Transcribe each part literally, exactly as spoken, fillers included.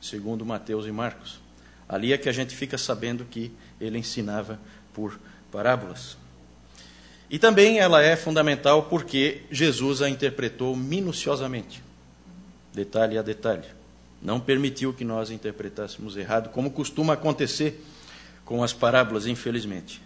segundo Mateus e Marcos. Ali é que a gente fica sabendo que ele ensinava por parábolas. E também ela é fundamental porque Jesus a interpretou minuciosamente, detalhe a detalhe. Não permitiu que nós interpretássemos errado, como costuma acontecer com as parábolas, infelizmente.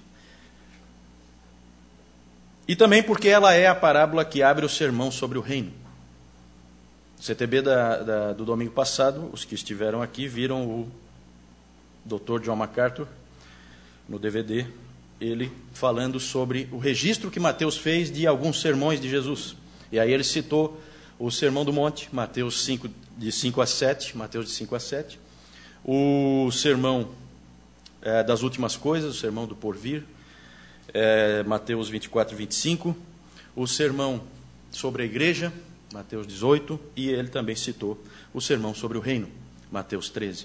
E também porque ela é a parábola que abre o sermão sobre o reino. C T B da, da, do domingo passado, os que estiveram aqui viram o doutor John MacArthur, no D V D, ele falando sobre o registro que Mateus fez de alguns sermões de Jesus. E aí ele citou o Sermão do Monte, Mateus cinco, de cinco a sete, Mateus de cinco a sete, o Sermão é, das Últimas Coisas, o Sermão do Porvir, é, Mateus vinte e quatro e vinte e cinco, o Sermão sobre a Igreja, Mateus dezoito, e ele também citou o Sermão sobre o Reino, Mateus treze.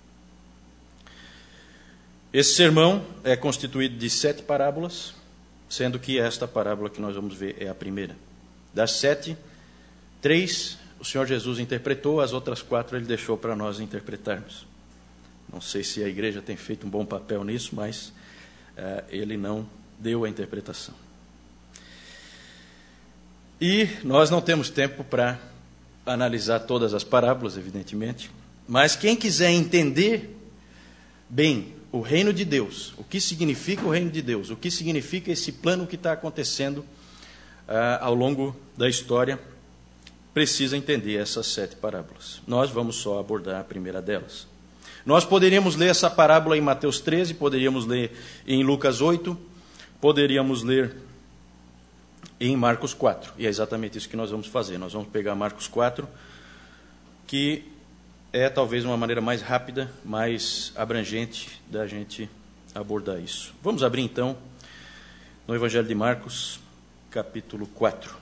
Esse sermão é constituído de sete parábolas, sendo que esta parábola que nós vamos ver é a primeira. Das sete, três o Senhor Jesus interpretou, as outras quatro ele deixou para nós interpretarmos. Não sei se a igreja tem feito um bom papel nisso, mas uh, ele não deu a interpretação. E nós não temos tempo para analisar todas as parábolas, evidentemente, mas quem quiser entender bem o reino de Deus, o que significa o reino de Deus, o que significa esse plano que está acontecendo uh, ao longo da história, precisa entender essas sete parábolas. Nós vamos só abordar a primeira delas. Nós poderíamos ler essa parábola em Mateus treze, poderíamos ler em Lucas oito, poderíamos ler em Marcos quatro. E é exatamente isso que nós vamos fazer. Nós vamos pegar Marcos quatro, que é talvez uma maneira mais rápida, mais abrangente da gente abordar isso. Vamos abrir então no Evangelho de Marcos, capítulo quatro.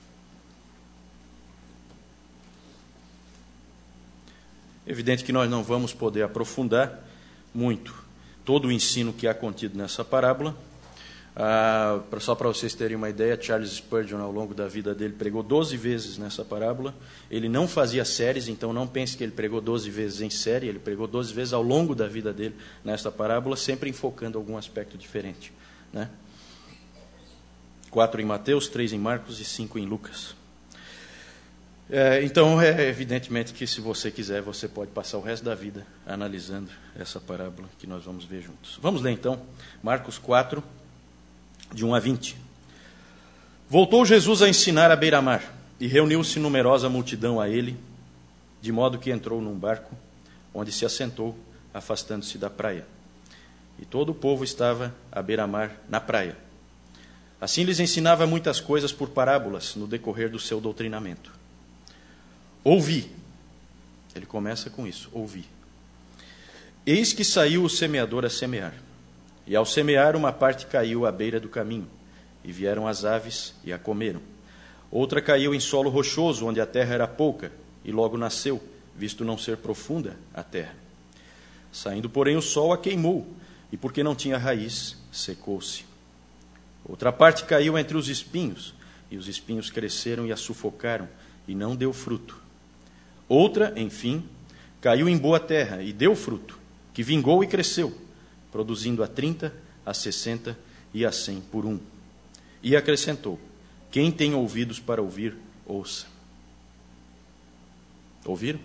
Evidente que nós não vamos poder aprofundar muito todo o ensino que há contido nessa parábola. Ah, só para vocês terem uma ideia, Charles Spurgeon, ao longo da vida dele, pregou doze vezes nessa parábola. Ele não fazia séries, então não pense que ele pregou doze vezes em série. Ele pregou doze vezes ao longo da vida dele nessa parábola, sempre enfocando algum aspecto diferente, né? Quatro em Mateus, três em Marcos e cinco em Lucas. É, então, é evidentemente que se você quiser, você pode passar o resto da vida analisando essa parábola que nós vamos ver juntos. Vamos ler então, Marcos quatro, de um a vinte. Voltou Jesus a ensinar à beira-mar, e reuniu-se numerosa multidão a ele, de modo que entrou num barco, onde se assentou, afastando-se da praia. E todo o povo estava à beira-mar, na praia. Assim lhes ensinava muitas coisas por parábolas, no decorrer do seu doutrinamento. Ouvi. Ele começa com isso, ouvi. Eis que saiu o semeador a semear. E ao semear, uma parte caiu à beira do caminho, e vieram as aves e a comeram. Outra caiu em solo rochoso, onde a terra era pouca, e logo nasceu, visto não ser profunda a terra. Saindo, porém, o sol a queimou, e porque não tinha raiz, secou-se. Outra parte caiu entre os espinhos, e os espinhos cresceram e a sufocaram, e não deu fruto. Outra, enfim, caiu em boa terra, e deu fruto, que vingou e cresceu, produzindo a trinta, a sessenta e a cem por um. E acrescentou: quem tem ouvidos para ouvir, ouça. Ouviram?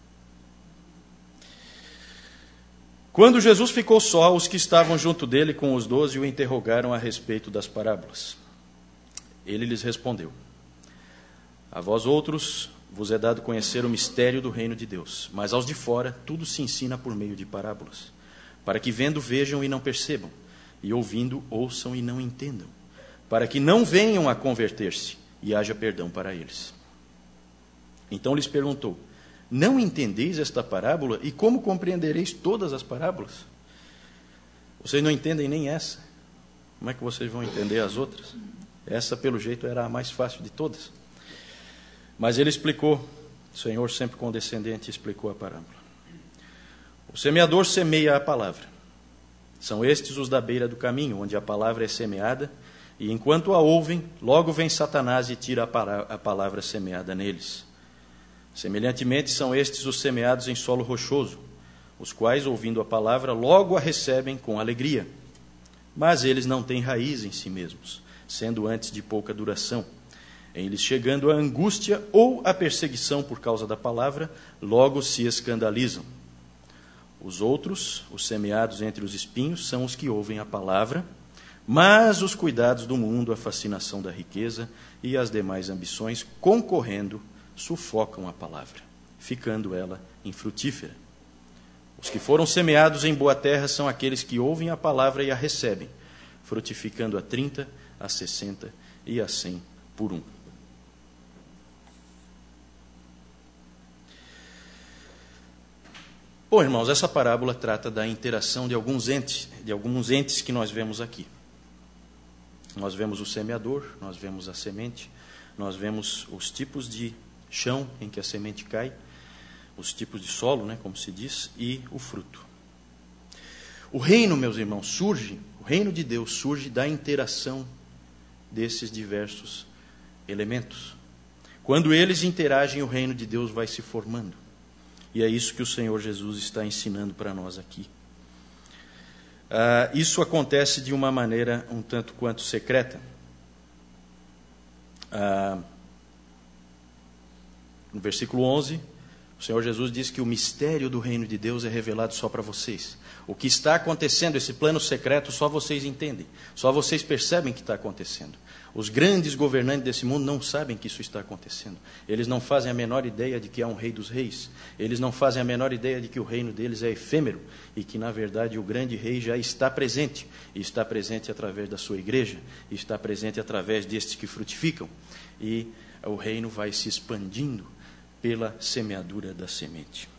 Quando Jesus ficou só, os que estavam junto dele com os doze o interrogaram a respeito das parábolas. Ele lhes respondeu: a vós outros vos é dado conhecer o mistério do reino de Deus, mas aos de fora tudo se ensina por meio de parábolas, para que vendo vejam e não percebam, e ouvindo ouçam e não entendam, para que não venham a converter-se e haja perdão para eles. Então lhes perguntou: não entendeis esta parábola? E como compreendereis todas as parábolas? Vocês não entendem nem essa. Como é que vocês vão entender as outras? Essa, pelo jeito, era a mais fácil de todas. Mas ele explicou, o Senhor sempre condescendente explicou a parábola. O semeador semeia a palavra. São estes os da beira do caminho, onde a palavra é semeada, e enquanto a ouvem, logo vem Satanás e tira a palavra semeada neles. Semelhantemente, são estes os semeados em solo rochoso, os quais, ouvindo a palavra, logo a recebem com alegria. Mas eles não têm raiz em si mesmos, sendo antes de pouca duração. Em lhes chegando a angústia ou a perseguição por causa da palavra, logo se escandalizam. Os outros, os semeados entre os espinhos, são os que ouvem a palavra, mas os cuidados do mundo, a fascinação da riqueza e as demais ambições, concorrendo, sufocam a palavra, ficando ela infrutífera. Os que foram semeados em boa terra são aqueles que ouvem a palavra e a recebem, frutificando a trinta, a sessenta e a cem por um. Bom, irmãos, essa parábola trata da interação de alguns entes, de alguns entes que nós vemos aqui. Nós vemos o semeador, nós vemos a semente, nós vemos os tipos de chão em que a semente cai, os tipos de solo, né, como se diz, e o fruto. O reino, meus irmãos, surge, o reino de Deus surge da interação desses diversos elementos. Quando eles interagem, o reino de Deus vai se formando. E é isso que o Senhor Jesus está ensinando para nós aqui. Ah, isso acontece de uma maneira um tanto quanto secreta. Ah, no versículo onze, o Senhor Jesus diz que o mistério do reino de Deus é revelado só para vocês. O que está acontecendo, esse plano secreto, só vocês entendem. Só vocês percebem que está acontecendo. Os grandes governantes desse mundo não sabem que isso está acontecendo. Eles não fazem a menor ideia de que há um rei dos reis. Eles não fazem a menor ideia de que o reino deles é efêmero e que, na verdade, o grande rei já está presente. E está presente através da sua igreja. E está presente através destes que frutificam. E o reino vai se expandindo pela semeadura da semente.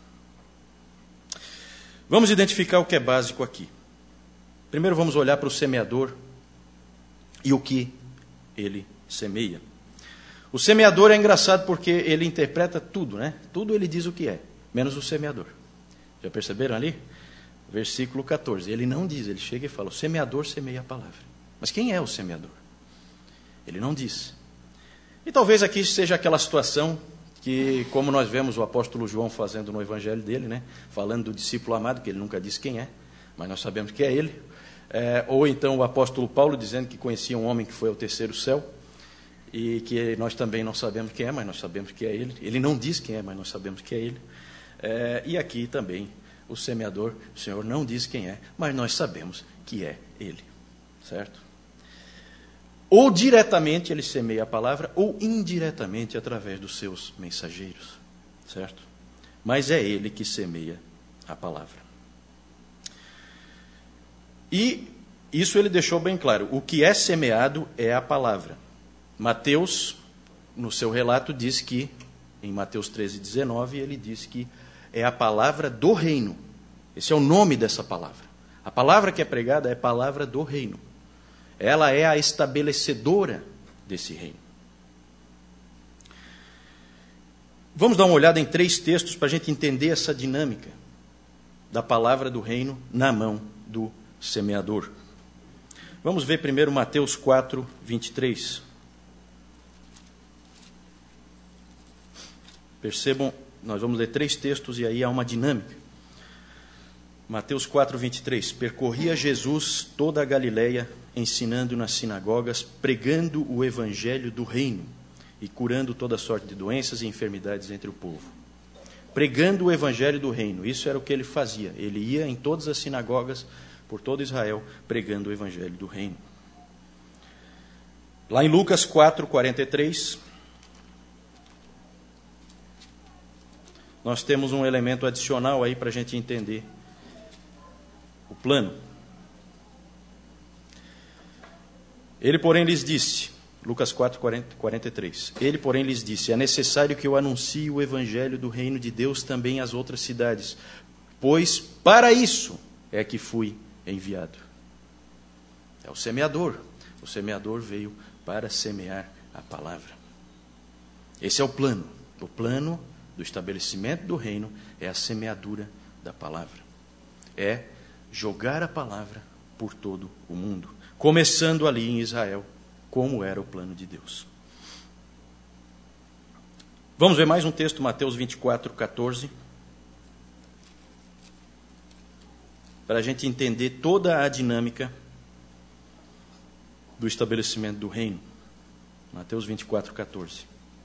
Vamos identificar o que é básico aqui. Primeiro vamos olhar para o semeador e o que ele semeia. O semeador é engraçado porque ele interpreta tudo, né? Tudo ele diz o que é, menos o semeador. Já perceberam ali? Versículo catorze. Ele não diz, ele chega e fala, o semeador semeia a palavra. Mas quem é o semeador? Ele não diz. E talvez aqui seja aquela situação que, como nós vemos o apóstolo João fazendo no evangelho dele, né, falando do discípulo amado, que ele nunca disse quem é, mas nós sabemos que é ele, é, ou então o apóstolo Paulo dizendo que conhecia um homem que foi ao terceiro céu, e que nós também não sabemos quem é, mas nós sabemos que é ele. Ele não diz quem é, mas nós sabemos que é ele. É, e aqui também o semeador, o Senhor não diz quem é, mas nós sabemos que é ele, certo? Ou diretamente ele semeia a palavra, ou indiretamente através dos seus mensageiros, certo? Mas é ele que semeia a palavra. E isso ele deixou bem claro. O que é semeado é a palavra. Mateus, no seu relato, diz que, em Mateus treze, dezenove, ele diz que é a palavra do reino. Esse é o nome dessa palavra. A palavra que é pregada é a palavra do reino. Ela é a estabelecedora desse reino. Vamos dar uma olhada em três textos para a gente entender essa dinâmica da palavra do reino na mão do semeador. Vamos ver primeiro Mateus quatro, vinte e três. Percebam, nós vamos ler três textos e aí há uma dinâmica. Mateus quatro, vinte e três. Percorria Jesus toda a Galileia, ensinando nas sinagogas, pregando o evangelho do reino e curando toda sorte de doenças e enfermidades entre o povo. Pregando o evangelho do reino, isso era o que ele fazia. Ele ia em todas as sinagogas, por todo Israel, pregando o evangelho do reino. Lá em Lucas quatro, quarenta e três, nós temos um elemento adicional aí para a gente entender o plano. Ele, porém, lhes disse, Lucas quatro, quarenta e três, ele, porém, lhes disse, é necessário que eu anuncie o evangelho do reino de Deus também às outras cidades, pois para isso é que fui enviado. É o semeador. O semeador veio para semear a palavra. Esse é o plano. O plano do estabelecimento do reino é a semeadura da palavra. É jogar a palavra por todo o mundo, começando ali em Israel, como era o plano de Deus. Vamos ver mais um texto, Mateus vinte e quatro, catorze. Para a gente entender toda a dinâmica do estabelecimento do reino. Mateus vinte e quatro, catorze.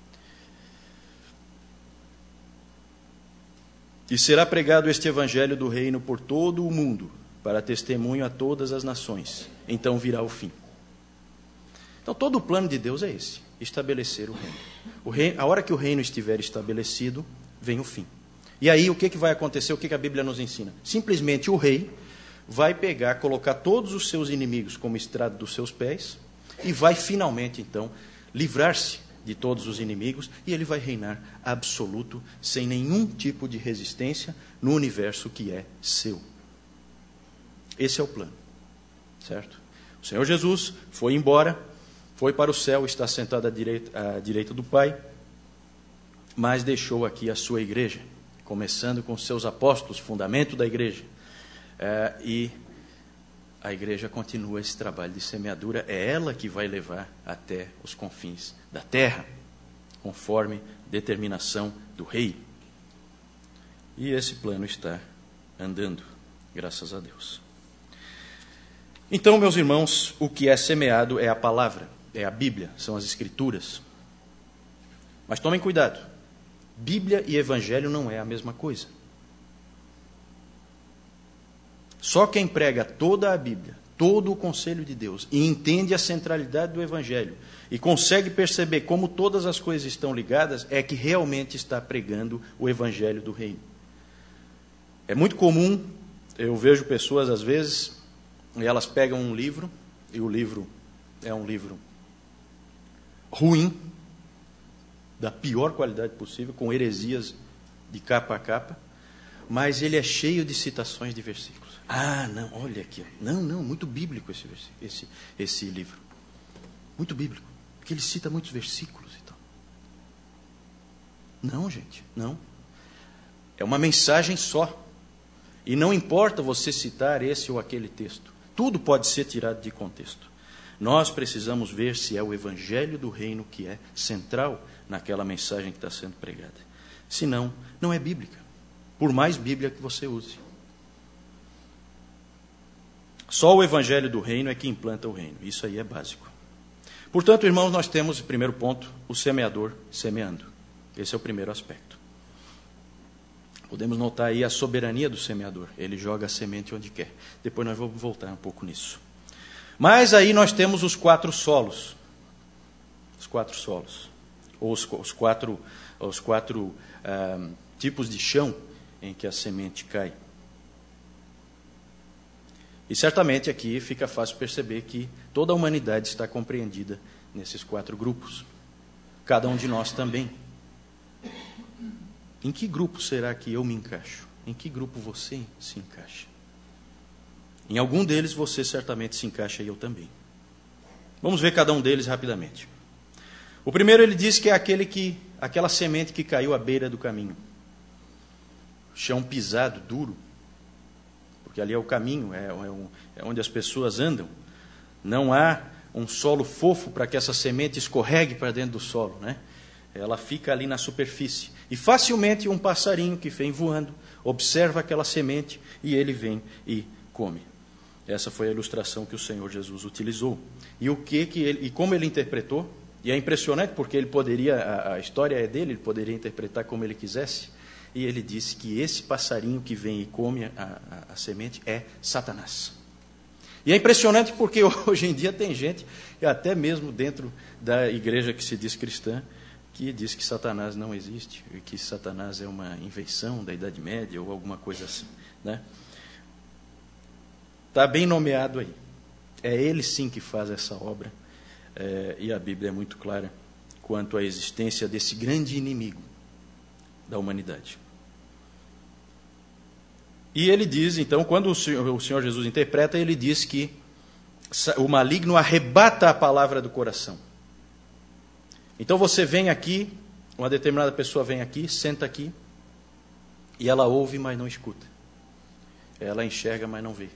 E será pregado este evangelho do reino por todo o mundo, para testemunho a todas as nações. Então virá o fim. Então todo o plano de Deus é esse, estabelecer o reino. O reino, a hora que o reino estiver estabelecido, vem o fim. E aí o que, que vai acontecer? O que, que a Bíblia nos ensina? Simplesmente o rei vai pegar, colocar todos os seus inimigos como estrado dos seus pés e vai finalmente então livrar-se de todos os inimigos e ele vai reinar absoluto, sem nenhum tipo de resistência no universo que é seu. Esse é o plano, certo? O Senhor Jesus foi embora, foi para o céu, está sentado à direita, à direita do Pai, mas deixou aqui a sua igreja, começando com os seus apóstolos, fundamento da igreja. É, e a igreja continua esse trabalho de semeadura, é ela que vai levar até os confins da terra, conforme determinação do rei. E esse plano está andando, graças a Deus. Então, meus irmãos, o que é semeado é a palavra, é a Bíblia, são as Escrituras. Mas tomem cuidado, Bíblia e Evangelho não é a mesma coisa. Só quem prega toda a Bíblia, todo o conselho de Deus, e entende a centralidade do Evangelho, e consegue perceber como todas as coisas estão ligadas, é que realmente está pregando o Evangelho do Reino. É muito comum, eu vejo pessoas às vezes, e elas pegam um livro, e o livro é um livro ruim, da pior qualidade possível, com heresias de capa a capa, mas ele é cheio de citações de versículos. Ah, não, olha aqui. Não, não, muito bíblico esse, esse, esse livro. Muito bíblico. Porque ele cita muitos versículos e tal. Não, gente, não. É uma mensagem só. E não importa você citar esse ou aquele texto. Tudo pode ser tirado de contexto. Nós precisamos ver se é o Evangelho do Reino que é central naquela mensagem que está sendo pregada. Se não, não é bíblica. Por mais Bíblia que você use. Só o Evangelho do Reino é que implanta o reino. Isso aí é básico. Portanto, irmãos, nós temos, primeiro ponto, o semeador semeando. Esse é o primeiro aspecto. Podemos notar aí a soberania do semeador. Ele joga a semente onde quer. Depois nós vamos voltar um pouco nisso. Mas aí nós temos os quatro solos. Os quatro solos. Ou os, os quatro, os quatro ah, tipos de chão em que a semente cai. E certamente aqui fica fácil perceber que toda a humanidade está compreendida nesses quatro grupos. Cada um de nós também. Em que grupo será que eu me encaixo? Em que grupo você se encaixa? Em algum deles você certamente se encaixa e eu também. Vamos ver cada um deles rapidamente. O primeiro ele diz que é aquele que, aquela semente que caiu à beira do caminho. Chão pisado, duro. Porque ali é o caminho, é, é, um, é onde as pessoas andam. Não há um solo fofo para que essa semente escorregue para dentro do solo, né? Ela fica ali na superfície. E facilmente um passarinho que vem voando, observa aquela semente e ele vem e come. Essa foi a ilustração que o Senhor Jesus utilizou. E o que que ele, e como ele interpretou? E é impressionante porque ele poderia, a, a história é dele, ele poderia interpretar como ele quisesse. E ele disse que esse passarinho que vem e come a, a, a semente é Satanás. E é impressionante porque hoje em dia tem gente, até mesmo dentro da igreja que se diz cristã, que diz que Satanás não existe, e que Satanás é uma invenção da Idade Média ou alguma coisa assim, né? Está bem nomeado aí. É ele sim que faz essa obra, é, e a Bíblia é muito clara quanto à existência desse grande inimigo da humanidade. E ele diz, então, quando o Senhor, o Senhor Jesus interpreta, ele diz que o maligno arrebata a palavra do coração. Então você vem aqui, uma determinada pessoa vem aqui, senta aqui, e ela ouve, mas não escuta. Ela enxerga, mas não vê.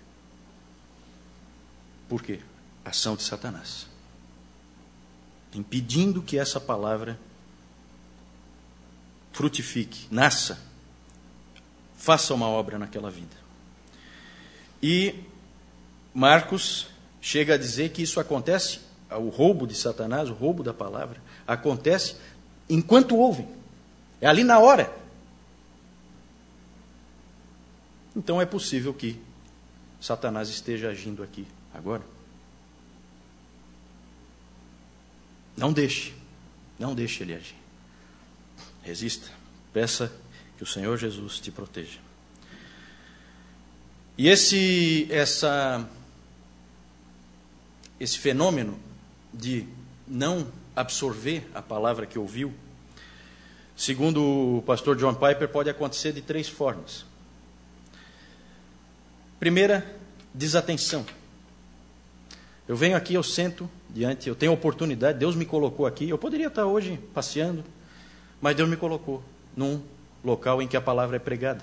Por quê? Ação de Satanás. Impedindo que essa palavra frutifique, nasça, faça uma obra naquela vida. E Marcos chega a dizer que isso acontece, o roubo de Satanás, o roubo da palavra, acontece enquanto ouvem. É ali na hora. Então é possível que Satanás esteja agindo aqui agora. Não deixe, não deixe ele agir. Resista, peça que o Senhor Jesus te proteja. E esse, essa, esse fenômeno de não absorver a palavra que ouviu, segundo o pastor John Piper, pode acontecer de três formas. Primeira, desatenção. Eu venho aqui, eu sento diante, eu tenho oportunidade, Deus me colocou aqui, eu poderia estar hoje passeando, mas Deus me colocou num local em que a palavra é pregada.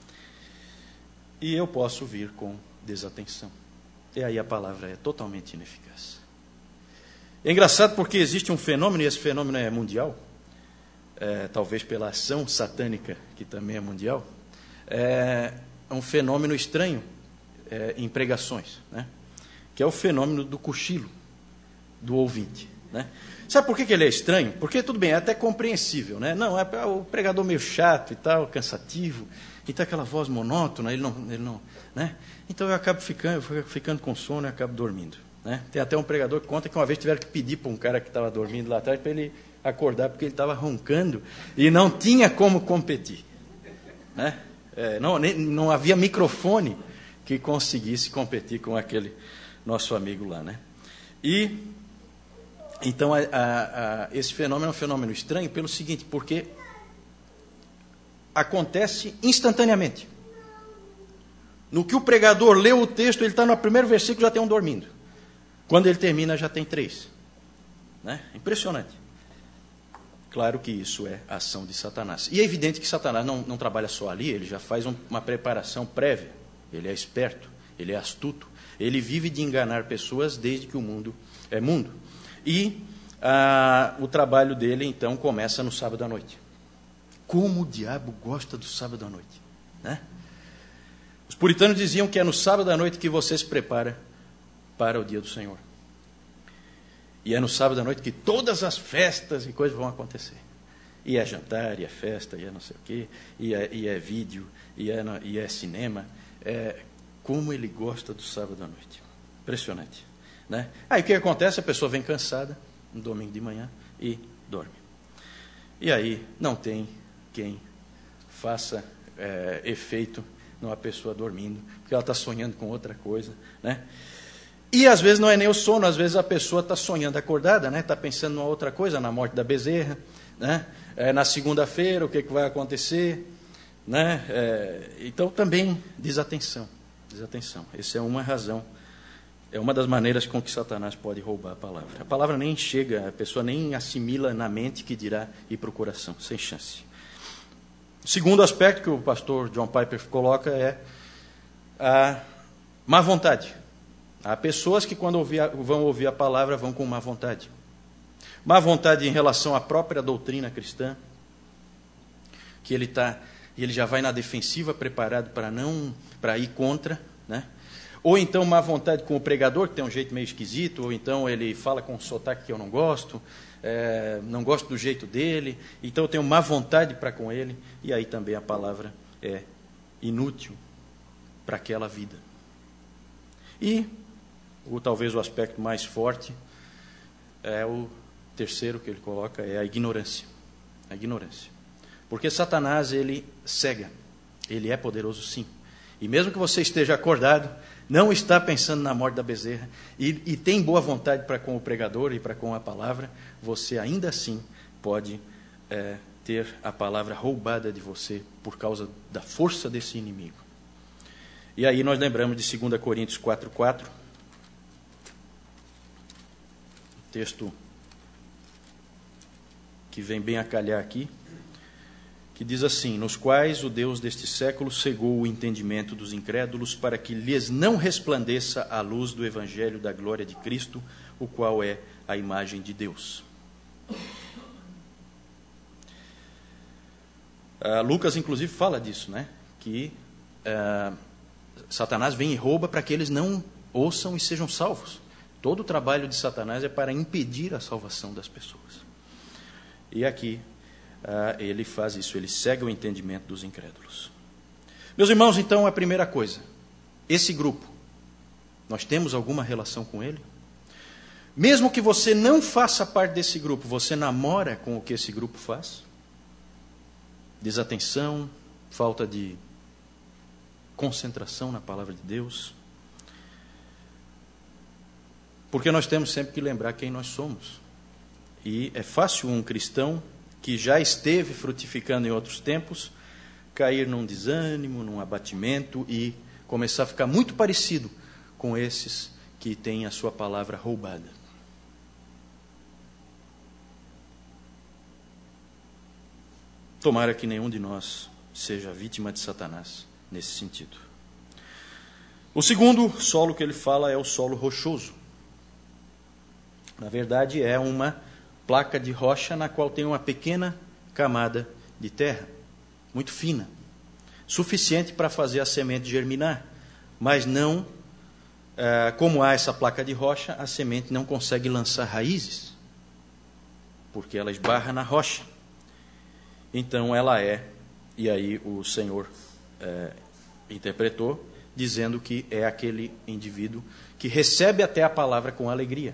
E eu posso vir com desatenção. E aí a palavra é totalmente ineficaz. É engraçado porque existe um fenômeno, e esse fenômeno é mundial, é, talvez pela ação satânica, que também é mundial, é um fenômeno estranho é, em pregações, né? Que é o fenômeno do cochilo do ouvinte, né? Sabe por que, que ele é estranho? Porque, tudo bem, é até compreensível, né? Não, é o pregador meio chato e tal, cansativo, e tá aquela voz monótona, ele não, ele não, né? Então eu acabo ficando, eu fico ficando com sono e acabo dormindo, né? Tem até um pregador que conta que uma vez tiveram que pedir para um cara que estava dormindo lá atrás para ele acordar, porque ele estava roncando e não tinha como competir, né? É, não, nem, não havia microfone que conseguisse competir com aquele nosso amigo lá, né? E então a, a, a, esse fenômeno é um fenômeno estranho pelo seguinte, porque acontece instantaneamente. No que o pregador leu o texto, ele está no primeiro versículo, já tem um dormindo. Quando ele termina, já tem três, né? Impressionante. Claro que isso é a ação de Satanás. E é evidente que Satanás não, não trabalha só ali, ele já faz um, uma preparação prévia. Ele é esperto, ele é astuto. Ele vive de enganar pessoas desde que o mundo é mundo. E ah, o trabalho dele, então, começa no sábado à noite. Como o diabo gosta do sábado à noite, né? Os puritanos diziam que é no sábado à noite que você se prepara para o dia do Senhor. E é no sábado à noite que todas as festas e coisas vão acontecer. E é jantar, e é festa, e é não sei o quê, e é, e é vídeo, e é, e é cinema. É, como ele gosta do sábado à noite. Impressionante, né? Aí o que acontece? A pessoa vem cansada no domingo de manhã e dorme. E aí não tem quem faça é, efeito numa pessoa dormindo, porque ela está sonhando com outra coisa, né? E às vezes não é nem o sono, às vezes a pessoa está sonhando acordada, né? Está pensando numa outra coisa, na morte da bezerra, né? É, na segunda-feira, o que, que vai acontecer, né? É, então também desatenção, desatenção. Essa é uma razão, é uma das maneiras com que Satanás pode roubar a palavra. A palavra nem chega, a pessoa nem assimila na mente, que dirá ir para o coração, sem chance. O segundo aspecto que o pastor John Piper coloca é a má vontade. Há pessoas que quando ouvir, vão ouvir a palavra vão com má vontade. Má vontade em relação à própria doutrina cristã, que ele tá, ele já vai na defensiva, preparado para não, para ir contra, né? Ou então má vontade com o pregador, que tem um jeito meio esquisito, ou então ele fala com um sotaque que eu não gosto, é, não gosto do jeito dele, então eu tenho má vontade para com ele, e aí também a palavra é inútil para aquela vida. E ou talvez o aspecto mais forte é o terceiro que ele coloca, é a ignorância. A ignorância. Porque Satanás, ele cega. Ele é poderoso, sim. E mesmo que você esteja acordado, não está pensando na morte da bezerra, e, e tem boa vontade para com o pregador e para com a palavra, você ainda assim pode é, ter a palavra roubada de você por causa da força desse inimigo. E aí nós lembramos de segunda Coríntios quatro, quatro, texto que vem bem a calhar aqui, que diz assim: nos quais o Deus deste século cegou o entendimento dos incrédulos, para que lhes não resplandeça a luz do evangelho da glória de Cristo, o qual é a imagem de Deus. Uh, Lucas, inclusive, fala disso, né? Que uh, Satanás vem e rouba para que eles não ouçam e sejam salvos. Todo o trabalho de Satanás é para impedir a salvação das pessoas. E aqui uh, ele faz isso, ele cega o entendimento dos incrédulos. Meus irmãos, então, a primeira coisa, esse grupo, nós temos alguma relação com ele? Mesmo que você não faça parte desse grupo, você namora com o que esse grupo faz? Desatenção, falta de concentração na palavra de Deus. Porque nós temos sempre que lembrar quem nós somos. E é fácil um cristão que já esteve frutificando em outros tempos cair num desânimo, num abatimento e começar a ficar muito parecido com esses que têm a sua palavra roubada. Tomara que nenhum de nós seja vítima de Satanás nesse sentido. O segundo solo que ele fala é o solo rochoso. Na verdade, é uma placa de rocha na qual tem uma pequena camada de terra, muito fina, suficiente para fazer a semente germinar, mas não, como há essa placa de rocha, a semente não consegue lançar raízes, porque ela esbarra na rocha. Então ela é, e aí o Senhor é, interpretou, dizendo que é aquele indivíduo que recebe até a palavra com alegria,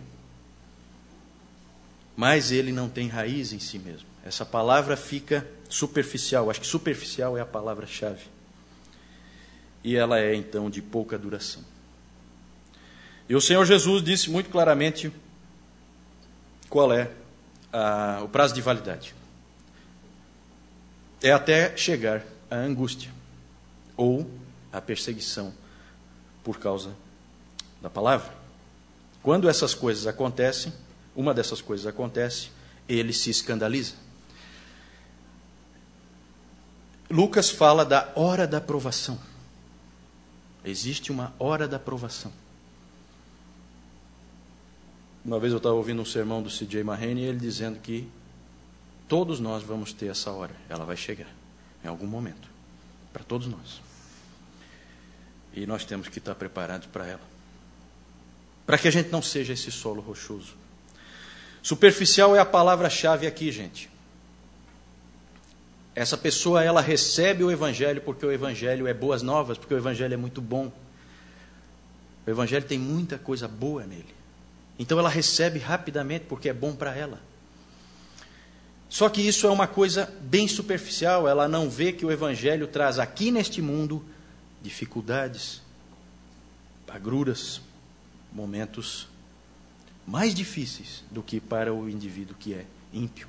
mas ele não tem raiz em si mesmo. Essa palavra fica superficial, acho que superficial é a palavra-chave. E ela é, então, de pouca duração. E o Senhor Jesus disse muito claramente qual é a, o prazo de validade. É até chegar à angústia ou à perseguição por causa da palavra. Quando essas coisas acontecem, uma dessas coisas acontece, ele se escandaliza. Lucas fala da hora da provação. Existe uma hora da provação. Uma vez eu estava ouvindo um sermão do C J Mahane e ele dizendo que todos nós vamos ter essa hora. Ela vai chegar em algum momento. Para todos nós. E nós temos que estar preparados para ela. Para que a gente não seja esse solo rochoso. Superficial é a palavra-chave aqui, gente. Essa pessoa, ela recebe o Evangelho porque o Evangelho é boas novas, porque o Evangelho é muito bom. O Evangelho tem muita coisa boa nele. Então ela recebe rapidamente porque é bom para ela. Só que isso é uma coisa bem superficial. Ela não vê que o Evangelho traz aqui neste mundo dificuldades, agruras, momentos mais difíceis do que para o indivíduo que é ímpio.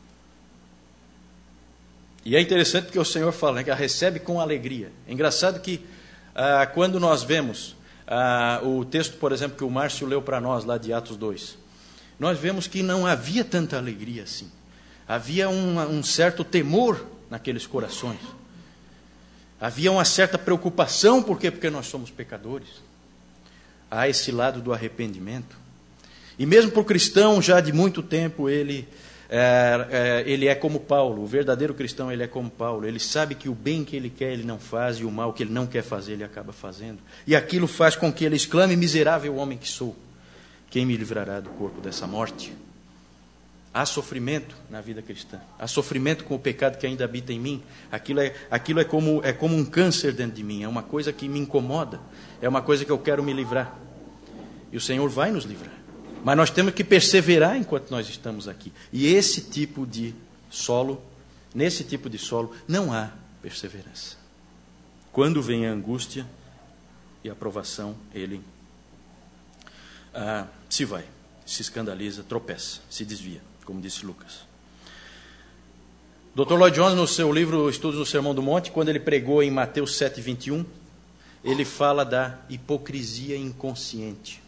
E é interessante porque o Senhor fala, né, que ela recebe com alegria. É engraçado que ah, quando nós vemos ah, o texto, por exemplo, que o Márcio leu para nós lá de Atos dois, nós vemos que não havia tanta alegria assim. Havia um, um certo temor naqueles corações. Havia uma certa preocupação, por quê? Porque nós somos pecadores. Há esse lado do arrependimento. E mesmo para o cristão, já de muito tempo, ele é, é, ele é como Paulo. O verdadeiro cristão, ele é como Paulo. Ele sabe que o bem que ele quer, ele não faz, e o mal que ele não quer fazer, ele acaba fazendo. E aquilo faz com que ele exclame, miserável homem que sou. Quem me livrará do corpo dessa morte? Há sofrimento na vida cristã. Há sofrimento com o pecado que ainda habita em mim. Aquilo é, aquilo é, como, é como um câncer dentro de mim. É uma coisa que me incomoda. É uma coisa que eu quero me livrar. E o Senhor vai nos livrar. Mas nós temos que perseverar enquanto nós estamos aqui. E esse tipo de solo, nesse tipo de solo, não há perseverança. Quando vem a angústia e a provação, ele ah, se vai, se escandaliza, tropeça, se desvia, como disse Lucas. doutor Lloyd Jones, no seu livro Estudos do Sermão do Monte, quando ele pregou em Mateus sete, vinte e um, ele fala da hipocrisia inconsciente.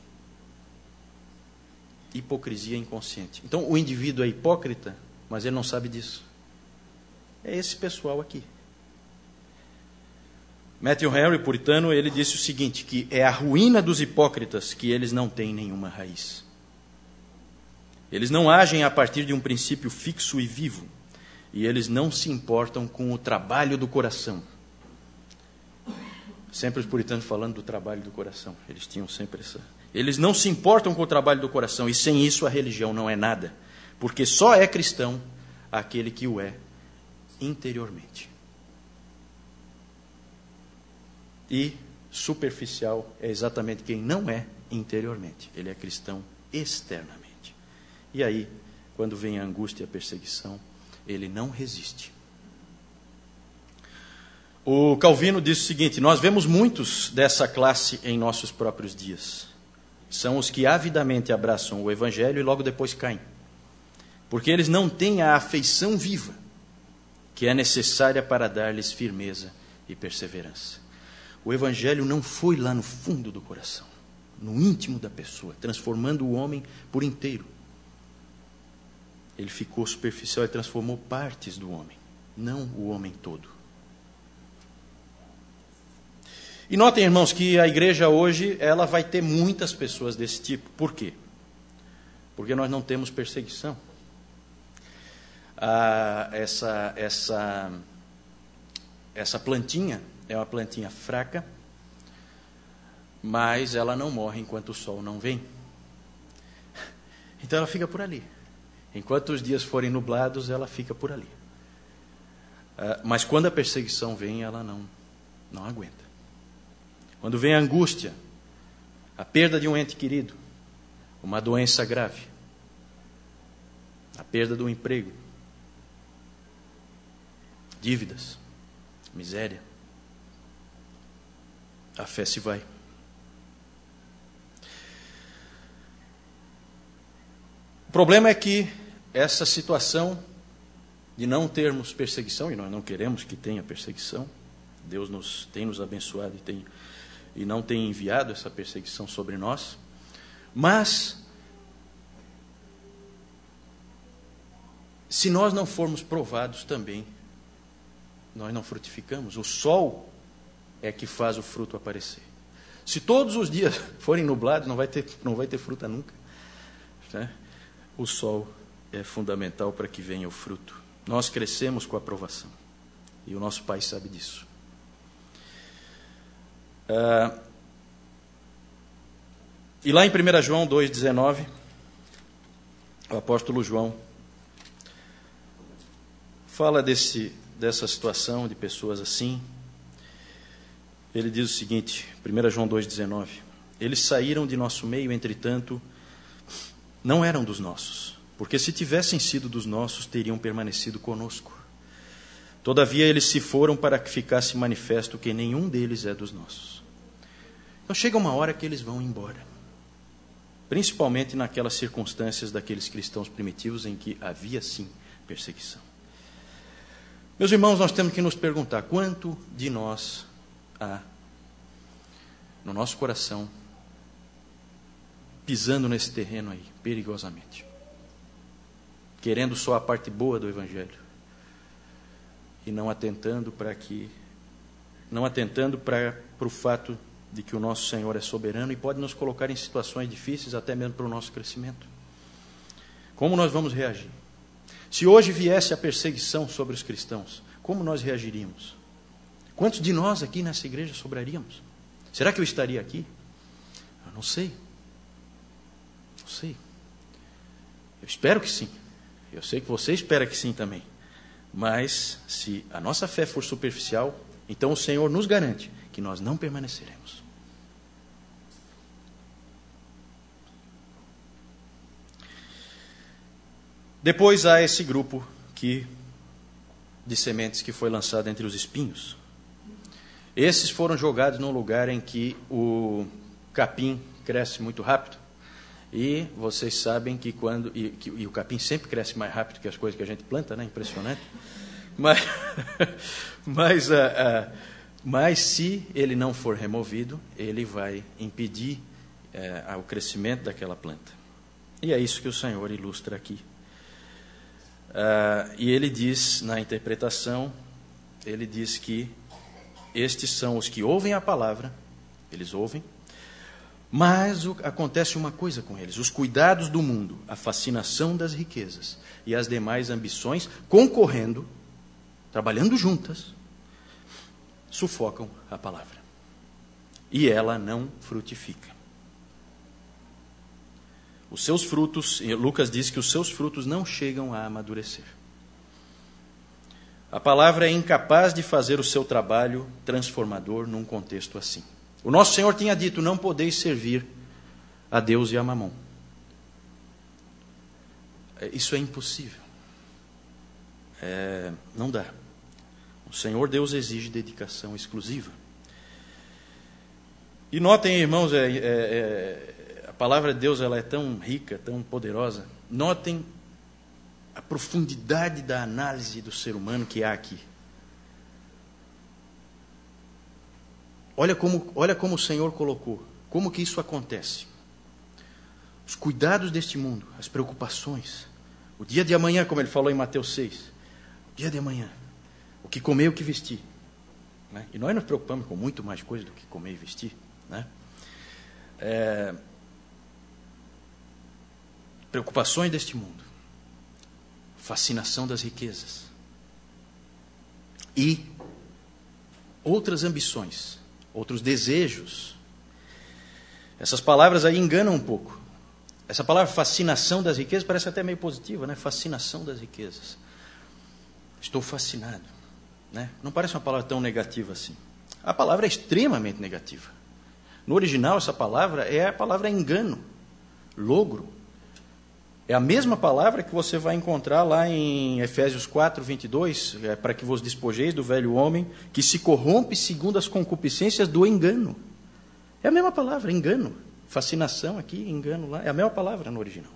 Hipocrisia inconsciente. Então, o indivíduo é hipócrita, mas ele não sabe disso. É esse pessoal aqui. Matthew Henry, puritano, ele disse o seguinte, que é a ruína dos hipócritas que eles não têm nenhuma raiz. Eles não agem a partir de um princípio fixo e vivo. e eles não se importam com o trabalho do coração. Sempre os puritanos falando do trabalho do coração. Eles tinham sempre essa... Eles não se importam com o trabalho do coração, e sem isso a religião não é nada. Porque só é cristão aquele que o é interiormente. E superficial é exatamente quem não é interiormente. Ele é cristão externamente. E aí, quando vem a angústia e a perseguição, ele não resiste. O Calvino diz o seguinte: nós vemos muitos dessa classe em nossos próprios dias. São os que avidamente abraçam o Evangelho e logo depois caem. Porque eles não têm a afeição viva que é necessária para dar-lhes firmeza e perseverança. O Evangelho não foi lá no fundo do coração, no íntimo da pessoa, transformando o homem por inteiro. Ele ficou superficial e transformou partes do homem, não o homem todo. E notem, irmãos, que a igreja hoje ela vai ter muitas pessoas desse tipo. Por quê? Porque nós não temos perseguição. Ah, essa, essa, essa plantinha é uma plantinha fraca, mas ela não morre enquanto o sol não vem. Então ela fica por ali. Enquanto os dias forem nublados, ela fica por ali. Ah, mas quando a perseguição vem, ela não, não aguenta. Quando vem a angústia, a perda de um ente querido, uma doença grave, a perda do emprego, dívidas, miséria, a fé se vai. O problema é que essa situação de não termos perseguição, e nós não queremos que tenha perseguição, Deus nos, tem nos abençoado e, tem, e não tem enviado essa perseguição sobre nós, mas se nós não formos provados também, nós não frutificamos. O sol é que faz o fruto aparecer. Se todos os dias forem nublados, não vai ter, não vai ter fruta nunca. Né? O sol é fundamental para que venha o fruto. Nós crescemos com a aprovação. E o nosso Pai sabe disso. Ah, e lá em primeira João dois, dezenove, o apóstolo João fala desse, dessa situação de pessoas assim. Ele diz o seguinte, primeira João dois, dezenove: eles saíram de nosso meio, entretanto, não eram dos nossos, porque se tivessem sido dos nossos, teriam permanecido conosco. Todavia, eles se foram para que ficasse manifesto que nenhum deles é dos nossos. Então, chega uma hora que eles vão embora. Principalmente naquelas circunstâncias daqueles cristãos primitivos em que havia, sim, perseguição. Meus irmãos, nós temos que nos perguntar, quanto de nós há no nosso coração pisando nesse terreno aí, perigosamente, querendo só a parte boa do Evangelho e não atentando para que, não atentando para, para o fato de que o nosso Senhor é soberano e pode nos colocar em situações difíceis até mesmo para o nosso crescimento. Como nós vamos reagir? Se hoje viesse a perseguição sobre os cristãos, como nós reagiríamos? Quantos de nós aqui nessa igreja sobraríamos? Será que eu estaria aqui? Eu não sei. Não sei. Eu espero que sim. Eu sei que você espera que sim também. Mas, se a nossa fé for superficial, então o Senhor nos garante que nós não permaneceremos. Depois há esse grupo que, de sementes que foi lançado entre os espinhos. Esses foram jogados num lugar em que o capim cresce muito rápido. E vocês sabem que quando... E, que, e o capim sempre cresce mais rápido que as coisas que a gente planta, né? Impressionante. Mas, mas, uh, uh, mas se ele não for removido, ele vai impedir uh, o crescimento daquela planta. E é isso que o Senhor ilustra aqui. Uh, e ele diz, na interpretação, ele diz que estes são os que ouvem a palavra, eles ouvem, Mas o, acontece uma coisa com eles: os cuidados do mundo, a fascinação das riquezas e as demais ambições, concorrendo, trabalhando juntas, sufocam a palavra. E ela não frutifica. Os seus frutos, Lucas diz que os seus frutos não chegam a amadurecer. A palavra é incapaz de fazer o seu trabalho transformador num contexto assim. O nosso Senhor tinha dito: não podeis servir a Deus e a Mamon. Isso é impossível. É, não dá. O Senhor Deus exige dedicação exclusiva. E notem, irmãos, é, é, é, a palavra de Deus ela é tão rica, tão poderosa. Notem a profundidade da análise do ser humano que há aqui. Olha como, olha como o Senhor colocou, como que isso acontece. Os cuidados deste mundo, as preocupações, o dia de amanhã, como ele falou em Mateus seis, o dia de amanhã, o que comer e o que vestir. Né? E nós nos preocupamos com muito mais coisa do que comer e vestir. Né? É, preocupações deste mundo, fascinação das riquezas e outras ambições, outros desejos. Essas palavras aí enganam um pouco. Essa palavra fascinação das riquezas parece até meio positiva, né? Fascinação das riquezas. Estou fascinado. Né? Não parece uma palavra tão negativa assim. A palavra é extremamente negativa. No original, essa palavra é a palavra engano, logro. É a mesma palavra que você vai encontrar lá em Efésios quatro, vinte e dois, é, para que vos despojeis do velho homem, que se corrompe segundo as concupiscências do engano. É a mesma palavra, engano. Fascinação aqui, engano lá. É a mesma palavra no original.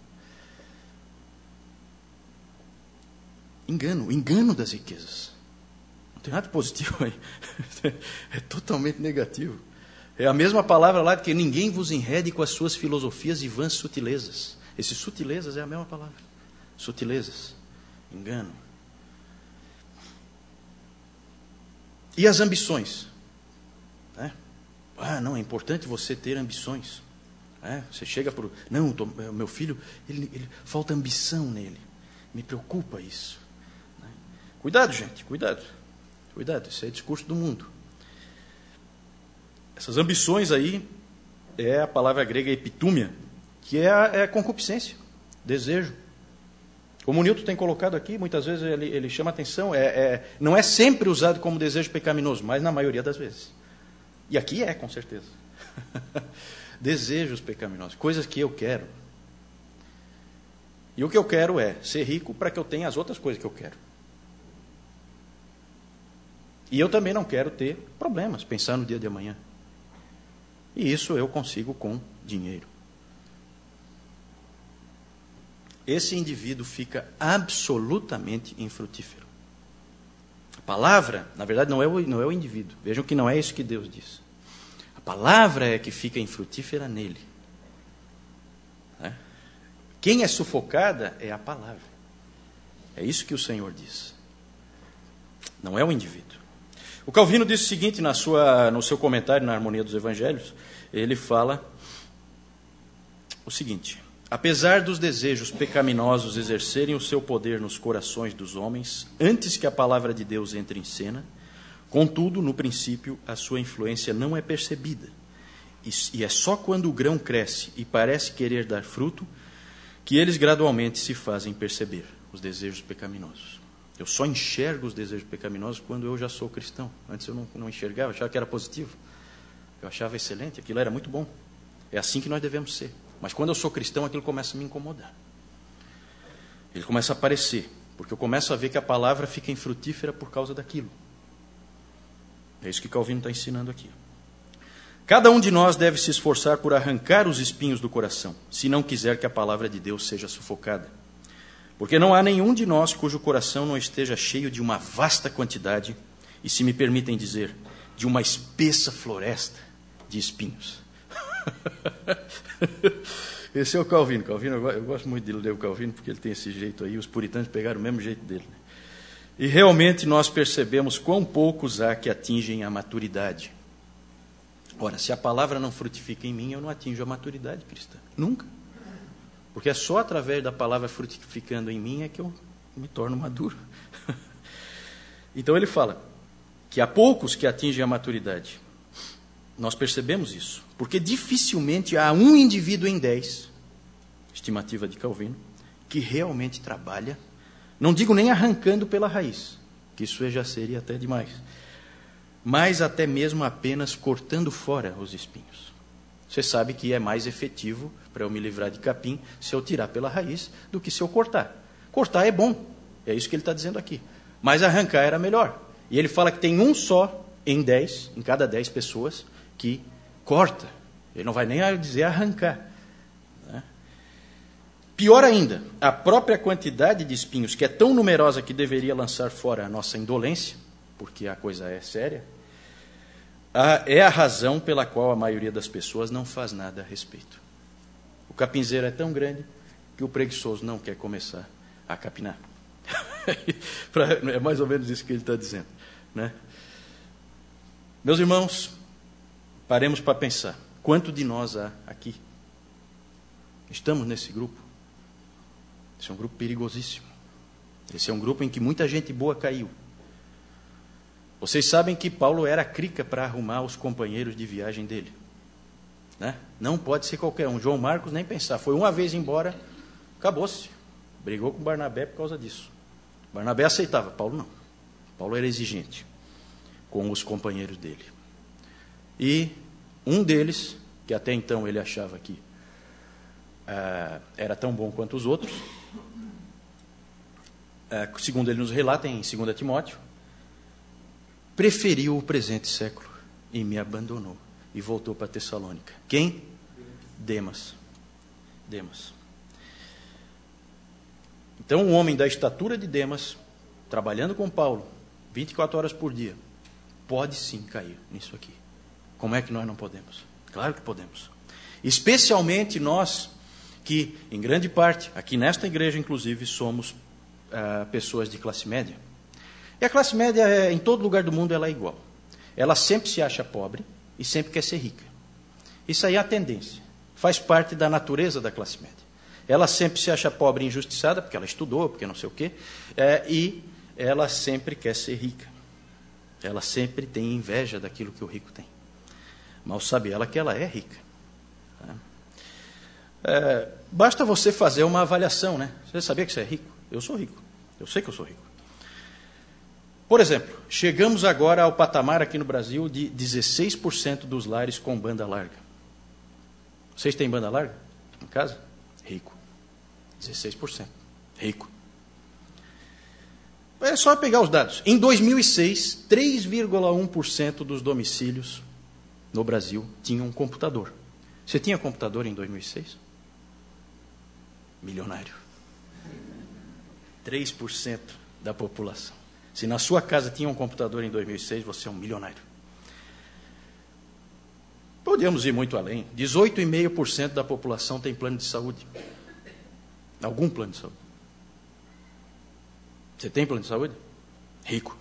Engano, engano das riquezas. Não tem nada positivo aí. É totalmente negativo. É a mesma palavra lá de que ninguém vos enrede com as suas filosofias e vãs sutilezas. Esses sutilezas é a mesma palavra. Sutilezas. Engano. E as ambições? Né? Ah, não, é importante você ter ambições. É, você chega para o... Não, tô, meu filho, ele, ele, falta ambição nele. Me preocupa isso. Né? Cuidado, gente, cuidado. Cuidado, isso é discurso do mundo. Essas ambições aí é a palavra grega epitúmia, que é a, é a concupiscência, desejo. Como o Newton tem colocado aqui, muitas vezes ele, ele chama atenção, é, é, não é sempre usado como desejo pecaminoso, mas na maioria das vezes. E aqui é, com certeza. Desejos pecaminosos, coisas que eu quero. E o que eu quero é ser rico para que eu tenha as outras coisas que eu quero. E eu também não quero ter problemas, pensar no dia de amanhã. E isso eu consigo com dinheiro. Esse indivíduo fica absolutamente infrutífero. A palavra, na verdade, não é o, não é o indivíduo. Vejam que não é isso que Deus diz. A palavra é que fica infrutífera nele. Né? Quem é sufocada é a palavra. É isso que o Senhor diz. Não é o indivíduo. O Calvino diz o seguinte na sua, no seu comentário na Harmonia dos Evangelhos. Ele fala o seguinte: apesar dos desejos pecaminosos exercerem o seu poder nos corações dos homens, antes que a palavra de Deus entre em cena, contudo, no princípio, a sua influência não é percebida. E é só quando o grão cresce e parece querer dar fruto, que eles gradualmente se fazem perceber, os desejos pecaminosos. Eu só enxergo os desejos pecaminosos quando eu já sou cristão. Antes eu não, não enxergava, achava que era positivo. Eu achava excelente, aquilo era muito bom. É assim que nós devemos ser. Mas quando eu sou cristão, aquilo começa a me incomodar. Ele começa a aparecer, porque eu começo a ver que a palavra fica infrutífera por causa daquilo. É isso que Calvino está ensinando aqui. Cada um de nós deve se esforçar por arrancar os espinhos do coração, se não quiser que a palavra de Deus seja sufocada. Porque não há nenhum de nós cujo coração não esteja cheio de uma vasta quantidade, e se me permitem dizer, de uma espessa floresta de espinhos. Esse é o Calvino. Calvino, eu gosto muito de ler o Calvino, porque ele tem esse jeito aí, os puritanos pegaram o mesmo jeito dele. E realmente nós percebemos quão poucos há que atingem a maturidade. Ora, se a palavra não frutifica em mim, eu não atinjo a maturidade cristã. Nunca. Porque é só através da palavra frutificando em mim é que eu me torno maduro. Então ele fala que há poucos que atingem a maturidade. Nós percebemos isso. Porque dificilmente há um indivíduo em dez, estimativa de Calvino, que realmente trabalha, não digo nem arrancando pela raiz, que isso já seria até demais, mas até mesmo apenas cortando fora os espinhos. Você sabe que é mais efetivo para eu me livrar de capim se eu tirar pela raiz do que se eu cortar. Cortar é bom, é isso que ele está dizendo aqui. Mas arrancar era melhor. E ele fala que tem um só em dez, em cada dez pessoas, que corta. Ele não vai nem dizer arrancar. Né? Pior ainda, a própria quantidade de espinhos, que é tão numerosa que deveria lançar fora a nossa indolência, porque a coisa é séria, é a razão pela qual a maioria das pessoas não faz nada a respeito. O capinzeiro é tão grande que o preguiçoso não quer começar a capinar. É mais ou menos isso que ele está dizendo. Né? Meus irmãos, paremos para pensar. Quanto de nós há aqui? Estamos nesse grupo? Esse é um grupo perigosíssimo. Esse é um grupo em que muita gente boa caiu. Vocês sabem que Paulo era crica para arrumar os companheiros de viagem dele. Né? Não pode ser qualquer um. João Marcos nem pensar. Foi uma vez embora, acabou-se. Brigou com Barnabé por causa disso. Barnabé aceitava, Paulo não. Paulo era exigente com os companheiros dele. E um deles, que até então ele achava que uh, era tão bom quanto os outros, uh, segundo ele nos relata em Segunda Timóteo, preferiu o presente século e me abandonou e voltou para Tessalônica. Quem? Demas. Demas. Então, um homem da estatura de Demas, trabalhando com Paulo, vinte e quatro horas por dia, pode sim cair nisso aqui. Como é que nós não podemos? Claro que podemos. Especialmente nós que, em grande parte, aqui nesta igreja, inclusive, somos uh, pessoas de classe média. E a classe média, é, em todo lugar do mundo, ela é igual. Ela sempre se acha pobre e sempre quer ser rica. Isso aí é a tendência. Faz parte da natureza da classe média. Ela sempre se acha pobre e injustiçada, porque ela estudou, porque não sei o quê, é, e ela sempre quer ser rica. Ela sempre tem inveja daquilo que o rico tem. Mal sabe ela que ela é rica. É, basta você fazer uma avaliação, né? Você sabia que você é rico? Eu sou rico. Eu sei que eu sou rico. Por exemplo, chegamos agora ao patamar aqui no Brasil de dezesseis por cento dos lares com banda larga. Vocês têm banda larga em casa? Rico. dezesseis por cento. Rico. É só pegar os dados. Em dois mil e seis, três vírgula um por cento dos domicílios no Brasil tinham um computador. Você tinha computador em dois mil e seis? Milionário. três por cento da população. Se na sua casa tinha um computador em dois mil e seis, você é um milionário. Podemos ir muito além. dezoito vírgula cinco por cento da população tem plano de saúde. Algum plano de saúde. Você tem plano de saúde? Rico.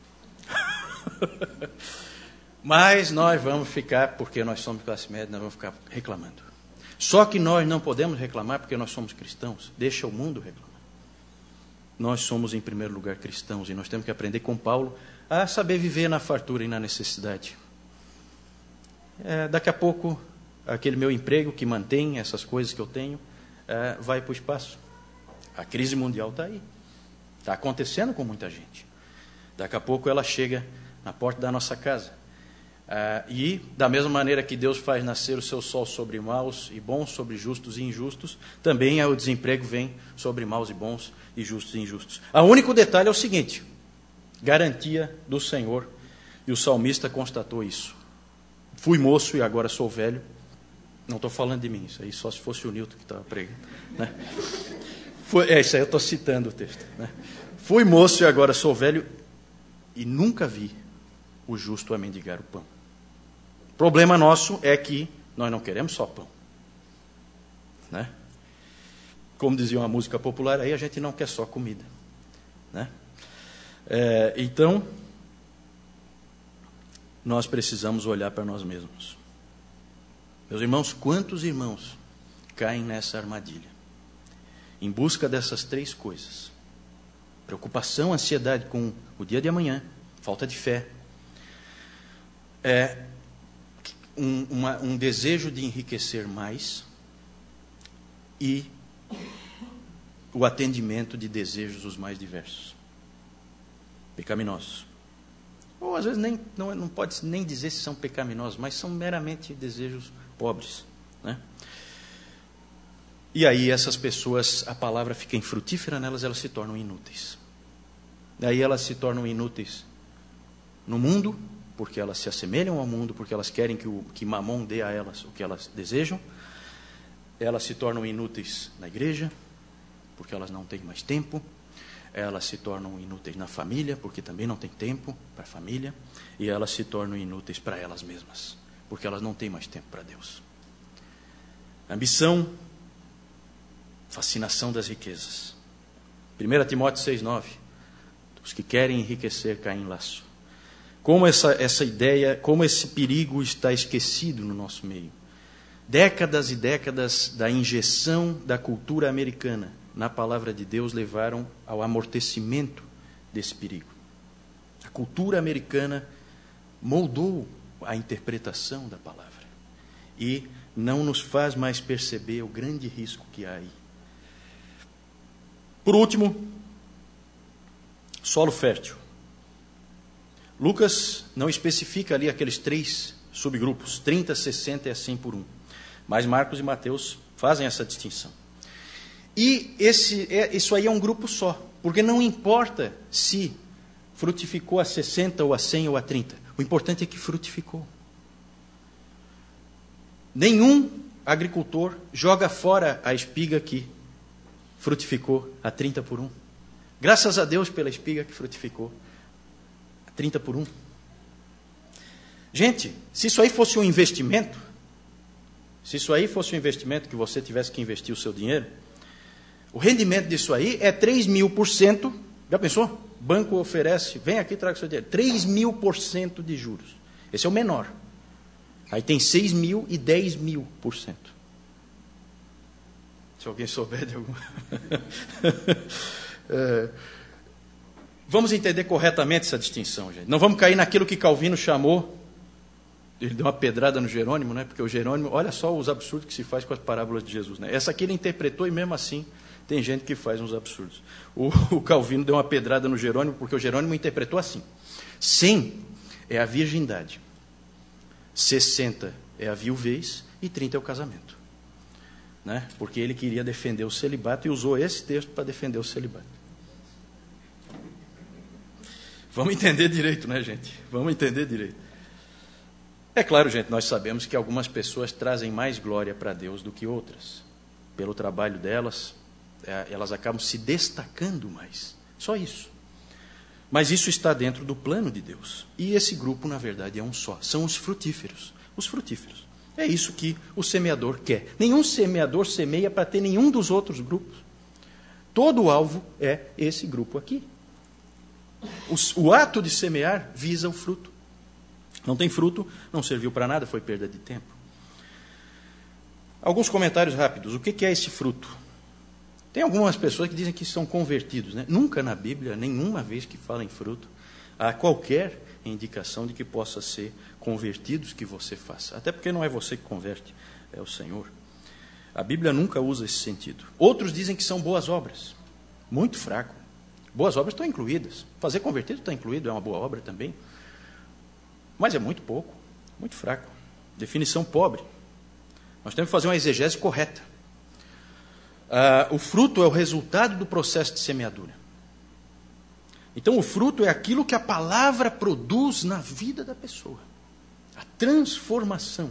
Mas nós vamos ficar, porque nós somos classe média, nós vamos ficar reclamando. Só que nós não podemos reclamar porque nós somos cristãos. Deixa o mundo reclamar. Nós somos, em primeiro lugar, cristãos e nós temos que aprender com Paulo a saber viver na fartura e na necessidade. É, daqui a pouco, aquele meu emprego que mantém essas coisas que eu tenho, é, vai para o espaço. A crise mundial está aí. Está acontecendo com muita gente. Daqui a pouco ela chega na porta da nossa casa. Ah, e, da mesma maneira que Deus faz nascer o seu sol sobre maus e bons, sobre justos e injustos, também o desemprego vem sobre maus e bons e justos e injustos. O único detalhe é o seguinte: garantia do Senhor, e o salmista constatou isso. Fui moço e agora sou velho. Não estou falando de mim, isso aí só se fosse o Newton que estava pregando. Né? Foi, é, isso aí eu estou citando o texto. Né? Fui moço e agora sou velho e nunca vi o justo a mendigar o pão. O problema nosso é que nós não queremos só pão. Né? Como dizia uma música popular, aí a gente não quer só comida. Né? É, então, nós precisamos olhar para nós mesmos. Meus irmãos, quantos irmãos caem nessa armadilha? Em busca dessas três coisas: preocupação, ansiedade com o dia de amanhã, falta de fé, é um, uma, um desejo de enriquecer mais e o atendimento de desejos os mais diversos, pecaminosos. Ou às vezes nem, não, não pode nem dizer se são pecaminosos, mas são meramente desejos pobres, né? E aí essas pessoas, a palavra fica infrutífera nelas, elas se tornam inúteis. Daí elas se tornam inúteis no mundo, porque elas se assemelham ao mundo, porque elas querem que, o, que Mamon dê a elas o que elas desejam. Elas se tornam inúteis na igreja, porque elas não têm mais tempo. Elas se tornam inúteis na família, porque também não tem tempo para a família. E elas se tornam inúteis para elas mesmas, porque elas não têm mais tempo para Deus. Ambição, fascinação das riquezas. primeira Timóteo seis, nove. Os que querem enriquecer caem em laço. Como essa, essa ideia, como esse perigo está esquecido no nosso meio. Décadas e décadas da injeção da cultura americana na palavra de Deus levaram ao amortecimento desse perigo. A cultura americana moldou a interpretação da palavra e não nos faz mais perceber o grande risco que há aí. Por último, solo fértil. Lucas não especifica ali aqueles três subgrupos, trinta, sessenta e assim por um. Mas Marcos e Mateus fazem essa distinção. E esse, é, isso aí é um grupo só, porque não importa se frutificou a sessenta, ou a cem, ou a trinta. O importante é que frutificou. Nenhum agricultor joga fora a espiga que frutificou a trinta por um. Graças a Deus pela espiga que frutificou a trinta por um. Gente, se isso aí fosse um investimento, se isso aí fosse um investimento que você tivesse que investir o seu dinheiro, o rendimento disso aí é três mil por cento. Já pensou? O banco oferece, vem aqui e traga o seu dinheiro. três mil por cento de juros. Esse é o menor. Aí tem seis mil e dez mil por cento. Se alguém souber de alguma... é... Vamos entender corretamente essa distinção, gente. Não vamos cair naquilo que Calvino chamou, ele deu uma pedrada no Jerônimo, né? Porque o Jerônimo, olha só os absurdos que se faz com as parábolas de Jesus, né? Essa aqui ele interpretou e mesmo assim tem gente que faz uns absurdos. O, o Calvino deu uma pedrada no Jerônimo porque o Jerônimo interpretou assim: cem é a virgindade, sessenta é a viuvez e trinta é o casamento, né? Porque ele queria defender o celibato e usou esse texto para defender o celibato. Vamos entender direito, né, gente? Vamos entender direito. É claro, gente, nós sabemos que algumas pessoas trazem mais glória para Deus do que outras. Pelo trabalho delas, elas acabam se destacando mais. Só isso. Mas isso está dentro do plano de Deus. E esse grupo, na verdade, é um só. São os frutíferos. Os frutíferos. É isso que o semeador quer. Nenhum semeador semeia para ter nenhum dos outros grupos. Todo o alvo é esse grupo aqui. O, o ato de semear visa o fruto. Não tem fruto, não serviu para nada, foi perda de tempo. Alguns comentários rápidos. O que é esse fruto? Tem algumas pessoas que dizem que são convertidos, né? Nunca na Bíblia, nenhuma vez que fala em fruto, há qualquer indicação de que possa ser convertidos que você faça. Até porque não é você que converte, é o Senhor. A Bíblia nunca usa esse sentido. Outros dizem que são boas obras. Muito fraco. Boas obras estão incluídas. Fazer convertido está incluído, é uma boa obra também. Mas é muito pouco, muito fraco. Definição pobre. Nós temos que fazer uma exegese correta. Ah, o fruto é o resultado do processo de semeadura. Então, o fruto é aquilo que a palavra produz na vida da pessoa. A transformação.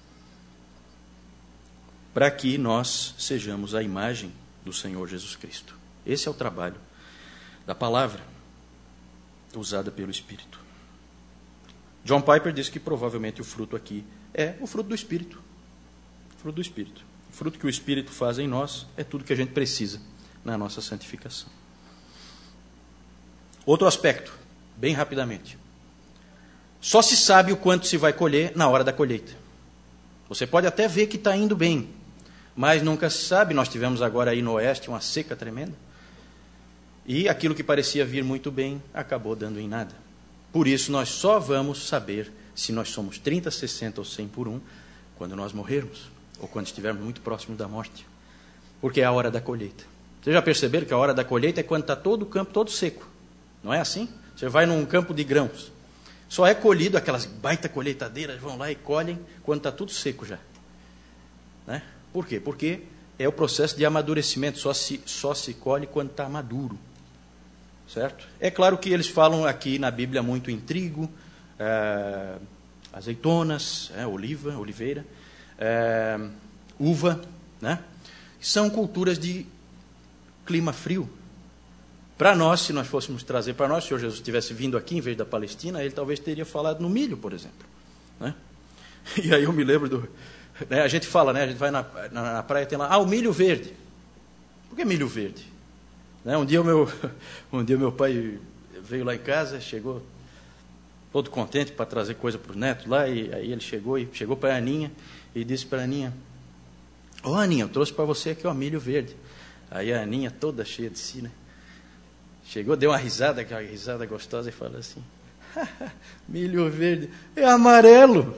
Para que nós sejamos a imagem do Senhor Jesus Cristo. Esse é o trabalho da palavra usada pelo Espírito. John Piper diz que provavelmente o fruto aqui é o fruto do Espírito. O fruto do Espírito. O fruto que o Espírito faz em nós é tudo que a gente precisa na nossa santificação. Outro aspecto, bem rapidamente. Só se sabe o quanto se vai colher na hora da colheita. Você pode até ver que está indo bem, mas nunca se sabe. Nós tivemos agora aí no oeste uma seca tremenda. E aquilo que parecia vir muito bem acabou dando em nada. Por isso nós só vamos saber se nós somos trinta, sessenta ou cem por um quando nós morrermos, ou quando estivermos muito próximos da morte. Porque é a hora da colheita. Vocês já perceberam que a hora da colheita é quando está todo o campo todo seco? Não é assim? Você vai num campo de grãos. Só é colhido, aquelas baita colheitadeiras vão lá e colhem quando está tudo seco já. Né? Por quê? Porque é o processo de amadurecimento, só se, só se colhe quando está maduro. Certo? É claro que eles falam aqui na Bíblia muito em trigo, é, azeitonas, é, oliva, oliveira, é, uva, né? São culturas de clima frio. Para nós, se nós fôssemos trazer para nós, se o Senhor Jesus tivesse vindo aqui em vez da Palestina, ele talvez teria falado no milho, por exemplo. Né? E aí eu me lembro do... Né, a gente fala, né, a gente vai na, na, na praia e tem lá, ah, o milho verde. Por que milho verde? Né, um dia o meu, um dia o meu pai veio lá em casa, chegou todo contente para trazer coisa para os netos lá, e aí ele chegou e chegou para a Aninha e disse para a Aninha, ô oh, Aninha, eu trouxe para você aqui o milho verde. Aí a Aninha toda cheia de si, né? Chegou, deu uma risada, aquela risada gostosa e falou assim, milho verde, é amarelo.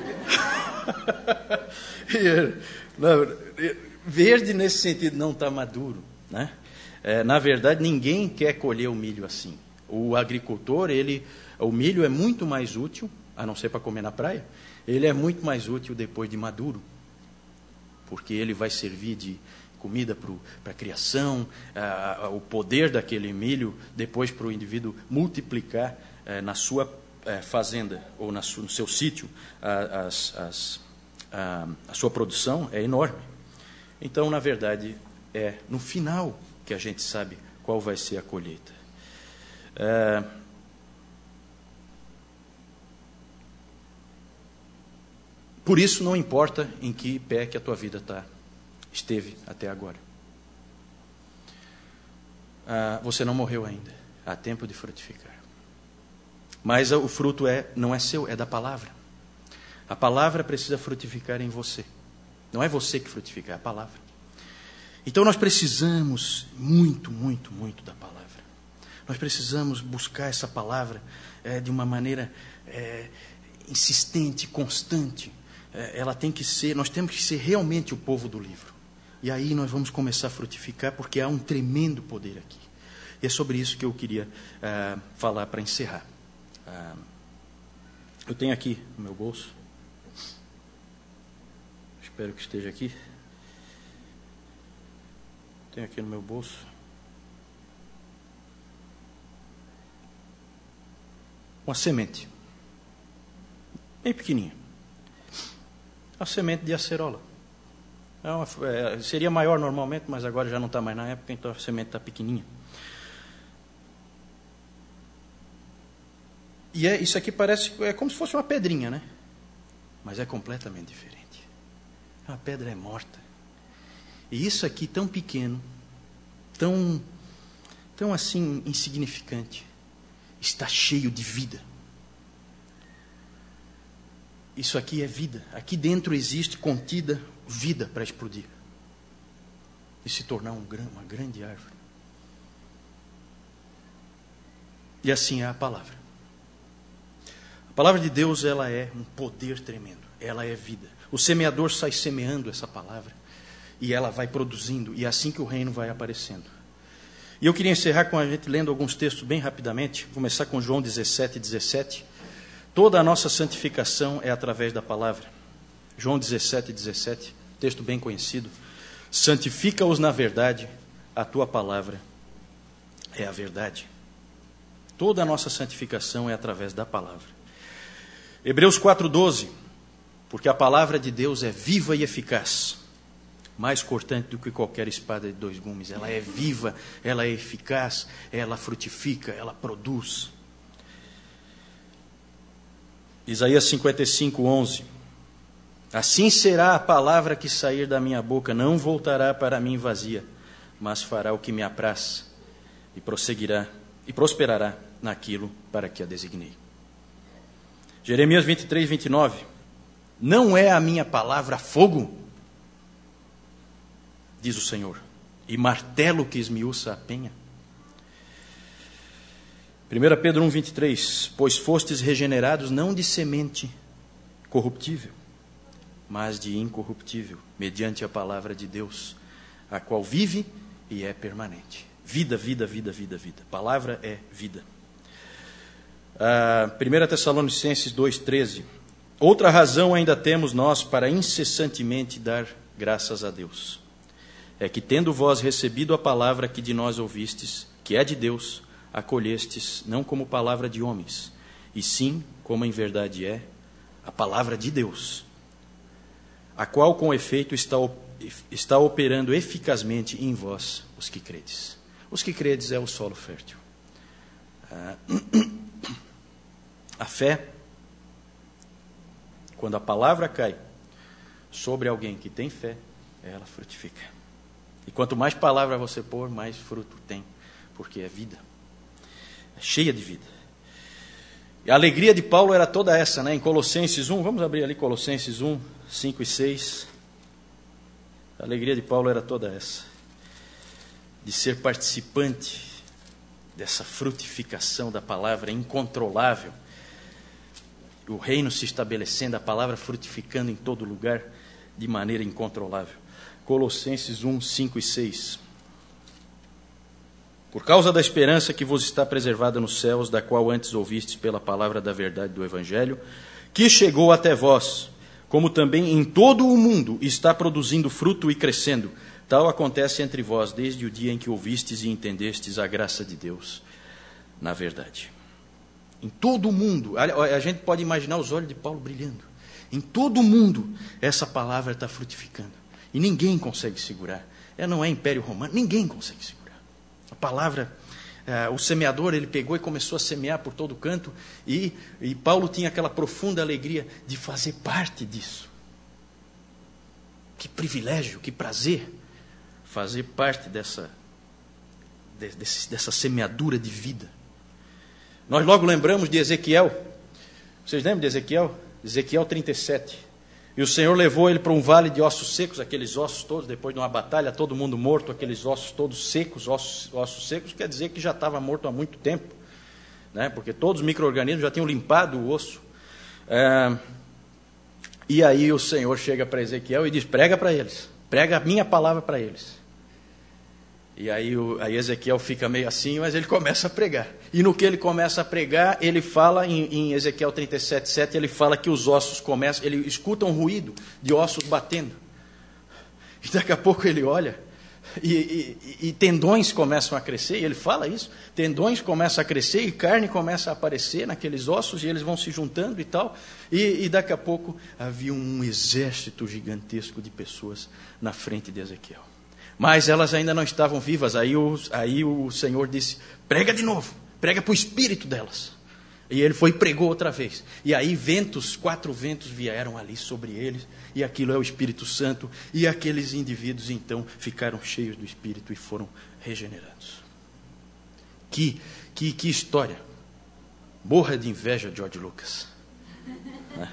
e, não, verde nesse sentido não está maduro, né? É, na verdade, ninguém quer colher o milho assim. O agricultor, ele, o milho é muito mais útil, a não ser para comer na praia, ele é muito mais útil depois de maduro, porque ele vai servir de comida para a criação, ah, o poder daquele milho depois para o indivíduo multiplicar eh, na sua eh, fazenda ou na su, no seu sítio, a, as, as, a, a sua produção é enorme. Então, na verdade, é no final que a gente sabe qual vai ser a colheita. É, por isso, não importa em que pé que a tua vida está. Esteve até agora. Ah, você não morreu ainda. Há tempo de frutificar. Mas o fruto é, não é seu, é da palavra. A palavra precisa frutificar em você. Não é você que frutifica, é a palavra. Então nós precisamos muito, muito, muito da palavra. Nós precisamos buscar essa palavra é, de uma maneira é, insistente, constante. É, ela tem que ser, nós temos que ser realmente o povo do livro. E aí nós vamos começar a frutificar, porque há um tremendo poder aqui. E é sobre isso que eu queria uh, falar para encerrar. Uh, eu tenho aqui no meu bolso, espero que esteja aqui. Tenho aqui no meu bolso uma semente, bem pequenininha. Uma semente de acerola. É uma, é, seria maior normalmente, mas agora já não está mais na época, então a semente está pequenininha. E é, isso aqui parece, é como se fosse uma pedrinha, né? Mas é completamente diferente. A pedra é morta. E isso aqui tão pequeno, tão, tão assim insignificante, está cheio de vida. Isso aqui é vida. Aqui dentro existe contida vida para explodir e se tornar um, uma grande árvore. E assim é a palavra. A palavra de Deus, ela é um poder tremendo. Ela é vida. O semeador sai semeando essa palavra e ela vai produzindo, e é assim que o reino vai aparecendo. E eu queria encerrar com a gente lendo alguns textos bem rapidamente. Vou começar com João dezessete, dezessete. Toda a nossa santificação é através da palavra. João dezessete, dezessete, texto bem conhecido. Santifica-os na verdade, a tua palavra é a verdade. Toda a nossa santificação é através da palavra. Hebreus quatro, doze. Porque a palavra de Deus é viva e eficaz, mais cortante do que qualquer espada de dois gumes. Ela é viva, ela é eficaz, ela frutifica, ela produz. Isaías cinquenta e cinco, onze. Assim será a palavra que sair da minha boca, não voltará para mim vazia, mas fará o que me apraz e prosseguirá e prosperará naquilo para que a designei. Jeremias vinte e três, vinte e nove. Não é a minha palavra fogo, diz o Senhor, e martelo que esmiuça a penha? primeira Pedro um, vinte e três. Pois fostes regenerados não de semente corruptível, mas de incorruptível, mediante a palavra de Deus, a qual vive e é permanente. Vida, vida, vida, vida, vida. Palavra é vida. Ah, primeira Tessalonicenses dois, treze. Outra razão ainda temos nós para incessantemente dar graças a Deus. É que, tendo vós recebido a palavra que de nós ouvistes, que é de Deus, acolhestes não como palavra de homens, e sim, como em verdade é, a palavra de Deus, a qual com efeito está, está operando eficazmente em vós, os que credes. Os que credes é o solo fértil. Ah, a fé, quando a palavra cai sobre alguém que tem fé, ela frutifica. E quanto mais palavra você pôr, mais fruto tem, porque é vida, é cheia de vida. E a alegria de Paulo era toda essa, né? Em Colossenses um, vamos abrir ali Colossenses um, cinco e seis. A alegria de Paulo era toda essa, de ser participante dessa frutificação da palavra incontrolável, o reino se estabelecendo, a palavra frutificando em todo lugar de maneira incontrolável. Colossenses um, cinco e seis. Por causa da esperança que vos está preservada nos céus, da qual antes ouvistes pela palavra da verdade do Evangelho, que chegou até vós, como também em todo o mundo está produzindo fruto e crescendo, tal acontece entre vós desde o dia em que ouvistes e entendestes a graça de Deus na verdade. Em todo o mundo, a gente pode imaginar os olhos de Paulo brilhando. Em todo o mundo, essa palavra está frutificando. E ninguém consegue segurar. É, não é Império Romano, ninguém consegue segurar. A palavra, eh, o semeador, ele pegou e começou a semear por todo canto. E, e Paulo tinha aquela profunda alegria de fazer parte disso. Que privilégio, que prazer fazer parte dessa, de, desse, dessa semeadura de vida. Nós logo lembramos de Ezequiel. Vocês lembram de Ezequiel? Ezequiel trinta e sete. E o Senhor levou ele para um vale de ossos secos, aqueles ossos todos, depois de uma batalha, todo mundo morto, aqueles ossos todos secos, ossos, ossos secos, quer dizer que já estava morto há muito tempo, né? Porque todos os micro-organismos já tinham limpado o osso. É, e aí o Senhor chega para Ezequiel e diz, prega para eles, prega a minha palavra para eles. E aí, o, aí Ezequiel fica meio assim, mas ele começa a pregar. E no que ele começa a pregar, ele fala, em, em Ezequiel trinta e sete, sete, ele fala que os ossos começam, ele escuta um ruído de ossos batendo. E daqui a pouco ele olha, e, e, e tendões começam a crescer, e ele fala isso, tendões começam a crescer, e carne começa a aparecer naqueles ossos, e eles vão se juntando e tal. E, e daqui a pouco havia um exército gigantesco de pessoas na frente de Ezequiel. Mas elas ainda não estavam vivas. Aí o, aí o Senhor disse, prega de novo, prega para o espírito delas. E ele foi e pregou outra vez. E aí ventos, quatro ventos vieram ali sobre eles. E aquilo é o Espírito Santo. E aqueles indivíduos então ficaram cheios do Espírito e foram regenerados. Que, que, que história. Morra de inveja, George Lucas. Né?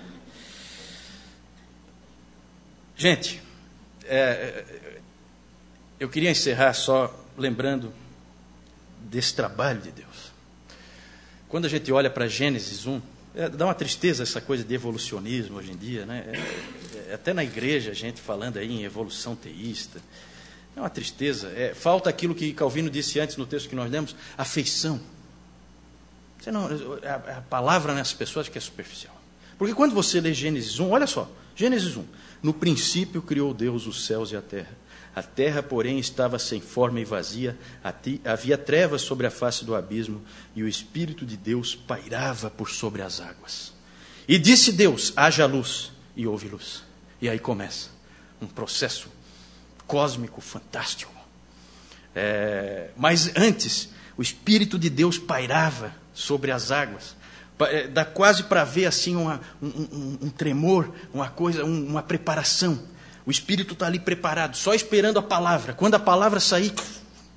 Gente, é... eu queria encerrar só lembrando desse trabalho de Deus. Quando a gente olha para Gênesis um, é, dá uma tristeza essa coisa de evolucionismo hoje em dia, né? É, é, até na igreja a gente falando aí em evolução teísta. É uma tristeza. É, falta aquilo que Calvino disse antes no texto que nós lemos, afeição. Você não, a, a palavra nessas pessoas que é superficial. Porque quando você lê Gênesis um, olha só, Gênesis um, no princípio criou Deus os céus e a terra. A terra, porém, estava sem forma e vazia, havia trevas sobre a face do abismo, e o Espírito de Deus pairava por sobre as águas. E disse Deus, haja luz, e houve luz. E aí começa um processo cósmico, fantástico. É, mas antes, o Espírito de Deus pairava sobre as águas. Dá quase para ver assim uma, um, um, um tremor, uma coisa, um, uma preparação. O Espírito está ali preparado, só esperando a palavra. Quando a palavra sair,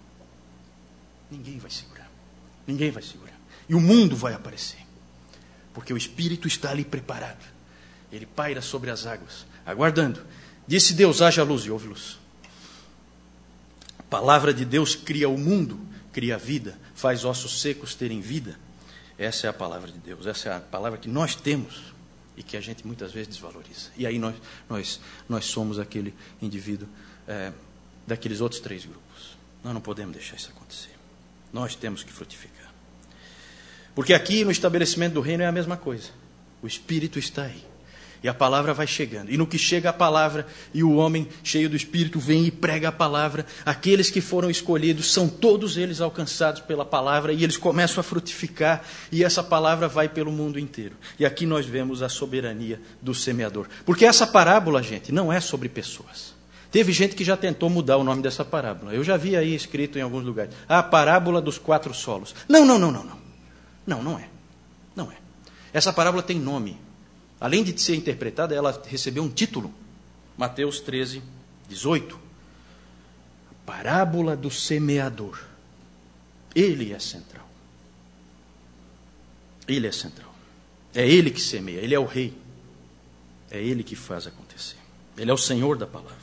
ninguém vai segurar. Ninguém vai segurar. E o mundo vai aparecer. porque o Espírito está ali preparado. Ele paira sobre as águas, aguardando. Disse Deus, haja luz, e houve luz. A palavra de Deus cria o mundo, cria a vida, faz ossos secos terem vida. Essa é a palavra de Deus, essa é a palavra que nós temos e que a gente muitas vezes desvaloriza. E aí nós, nós, nós somos aquele indivíduo é, daqueles outros três grupos. Nós não podemos deixar isso acontecer. Nós temos que frutificar. Porque aqui no estabelecimento do reino é a mesma coisa. O Espírito está aí. E a palavra vai chegando. E no que chega a palavra, e o homem cheio do Espírito vem e prega a palavra, aqueles que foram escolhidos, são todos eles alcançados pela palavra, e eles começam a frutificar, e essa palavra vai pelo mundo inteiro. E aqui nós vemos a soberania do semeador. Porque essa parábola, gente, não é sobre pessoas. Teve gente que já tentou mudar o nome dessa parábola. Eu já vi aí escrito em alguns lugares. A parábola dos quatro solos. Não, não, não, não, não. Não, não é. Não é. Essa parábola tem nome. Além de ser interpretada, ela recebeu um título. Mateus treze, dezoito. A parábola do semeador. Ele é central. Ele é central. É ele que semeia, ele é o rei. É ele que faz acontecer. Ele é o Senhor da palavra.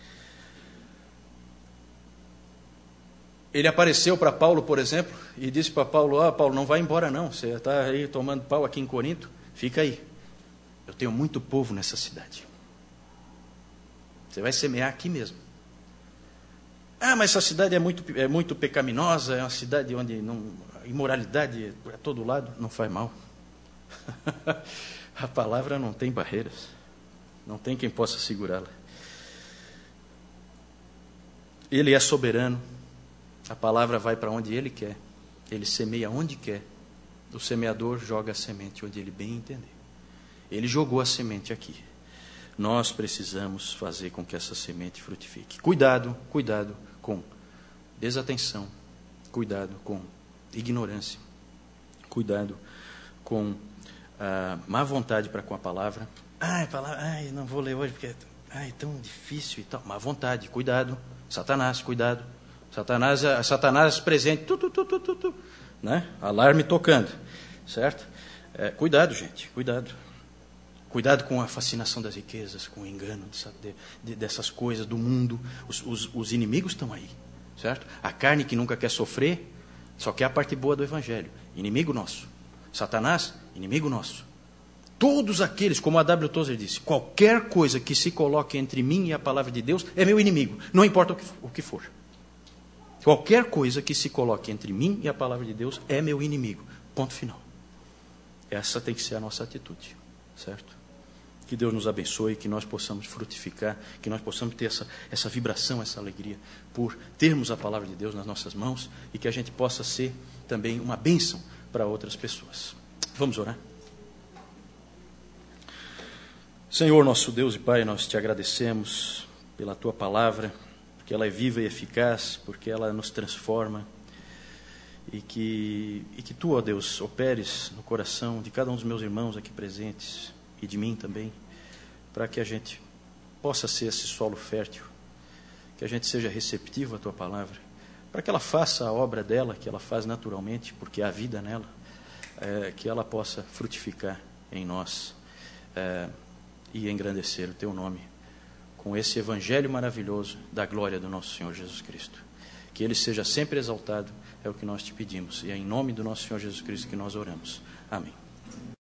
Ele apareceu para Paulo, por exemplo, e disse para Paulo, ah, Paulo, não vai embora não, você está aí tomando pau aqui em Corinto, fica aí. Eu tenho muito povo nessa cidade. Você vai semear aqui mesmo. Ah, mas essa cidade é muito, é muito pecaminosa, é uma cidade onde não, a imoralidade é a todo lado, não faz mal. A palavra não tem barreiras, não tem quem possa segurá-la. Ele é soberano, a palavra vai para onde ele quer, ele semeia onde quer, o semeador joga a semente onde ele bem entender. Ele jogou a semente aqui. Nós precisamos fazer com que essa semente frutifique. Cuidado, cuidado com desatenção. Cuidado com ignorância. Cuidado com ah, má vontade para com a palavra. Ai, palavra, ai, não vou ler hoje porque ai, é tão difícil e tal. Má vontade, cuidado. Satanás, cuidado. Satanás, Satanás presente. Tu, tu, tu, tu, tu, tu, né? Alarme tocando. Certo? É, cuidado, gente, cuidado. Cuidado com a fascinação das riquezas, com o engano de, de, dessas coisas do mundo. Os, os, os inimigos estão aí, certo? A carne que nunca quer sofrer, só quer a parte boa do Evangelho. Inimigo nosso. Satanás, inimigo nosso. Todos aqueles, como a W. Tozer disse, qualquer coisa que se coloque entre mim e a palavra de Deus é meu inimigo, não importa o que, o que for. Qualquer coisa que se coloque entre mim e a palavra de Deus é meu inimigo. Ponto final. Essa tem que ser a nossa atitude, certo? Que Deus nos abençoe, que nós possamos frutificar, que nós possamos ter essa, essa vibração, essa alegria por termos a palavra de Deus nas nossas mãos e que a gente possa ser também uma bênção para outras pessoas. Vamos orar? Senhor, nosso Deus e Pai, nós te agradecemos pela Tua palavra, porque ela é viva e eficaz, porque ela nos transforma e que, e que Tu, ó Deus, operes no coração de cada um dos meus irmãos aqui presentes e de mim também, para que a gente possa ser esse solo fértil, que a gente seja receptivo à Tua palavra, para que ela faça a obra dela, que ela faz naturalmente, porque há vida nela, é, que ela possa frutificar em nós é, e engrandecer o Teu nome, com esse evangelho maravilhoso da glória do nosso Senhor Jesus Cristo. Que Ele seja sempre exaltado, é o que nós te pedimos, e é em nome do nosso Senhor Jesus Cristo que nós oramos. Amém.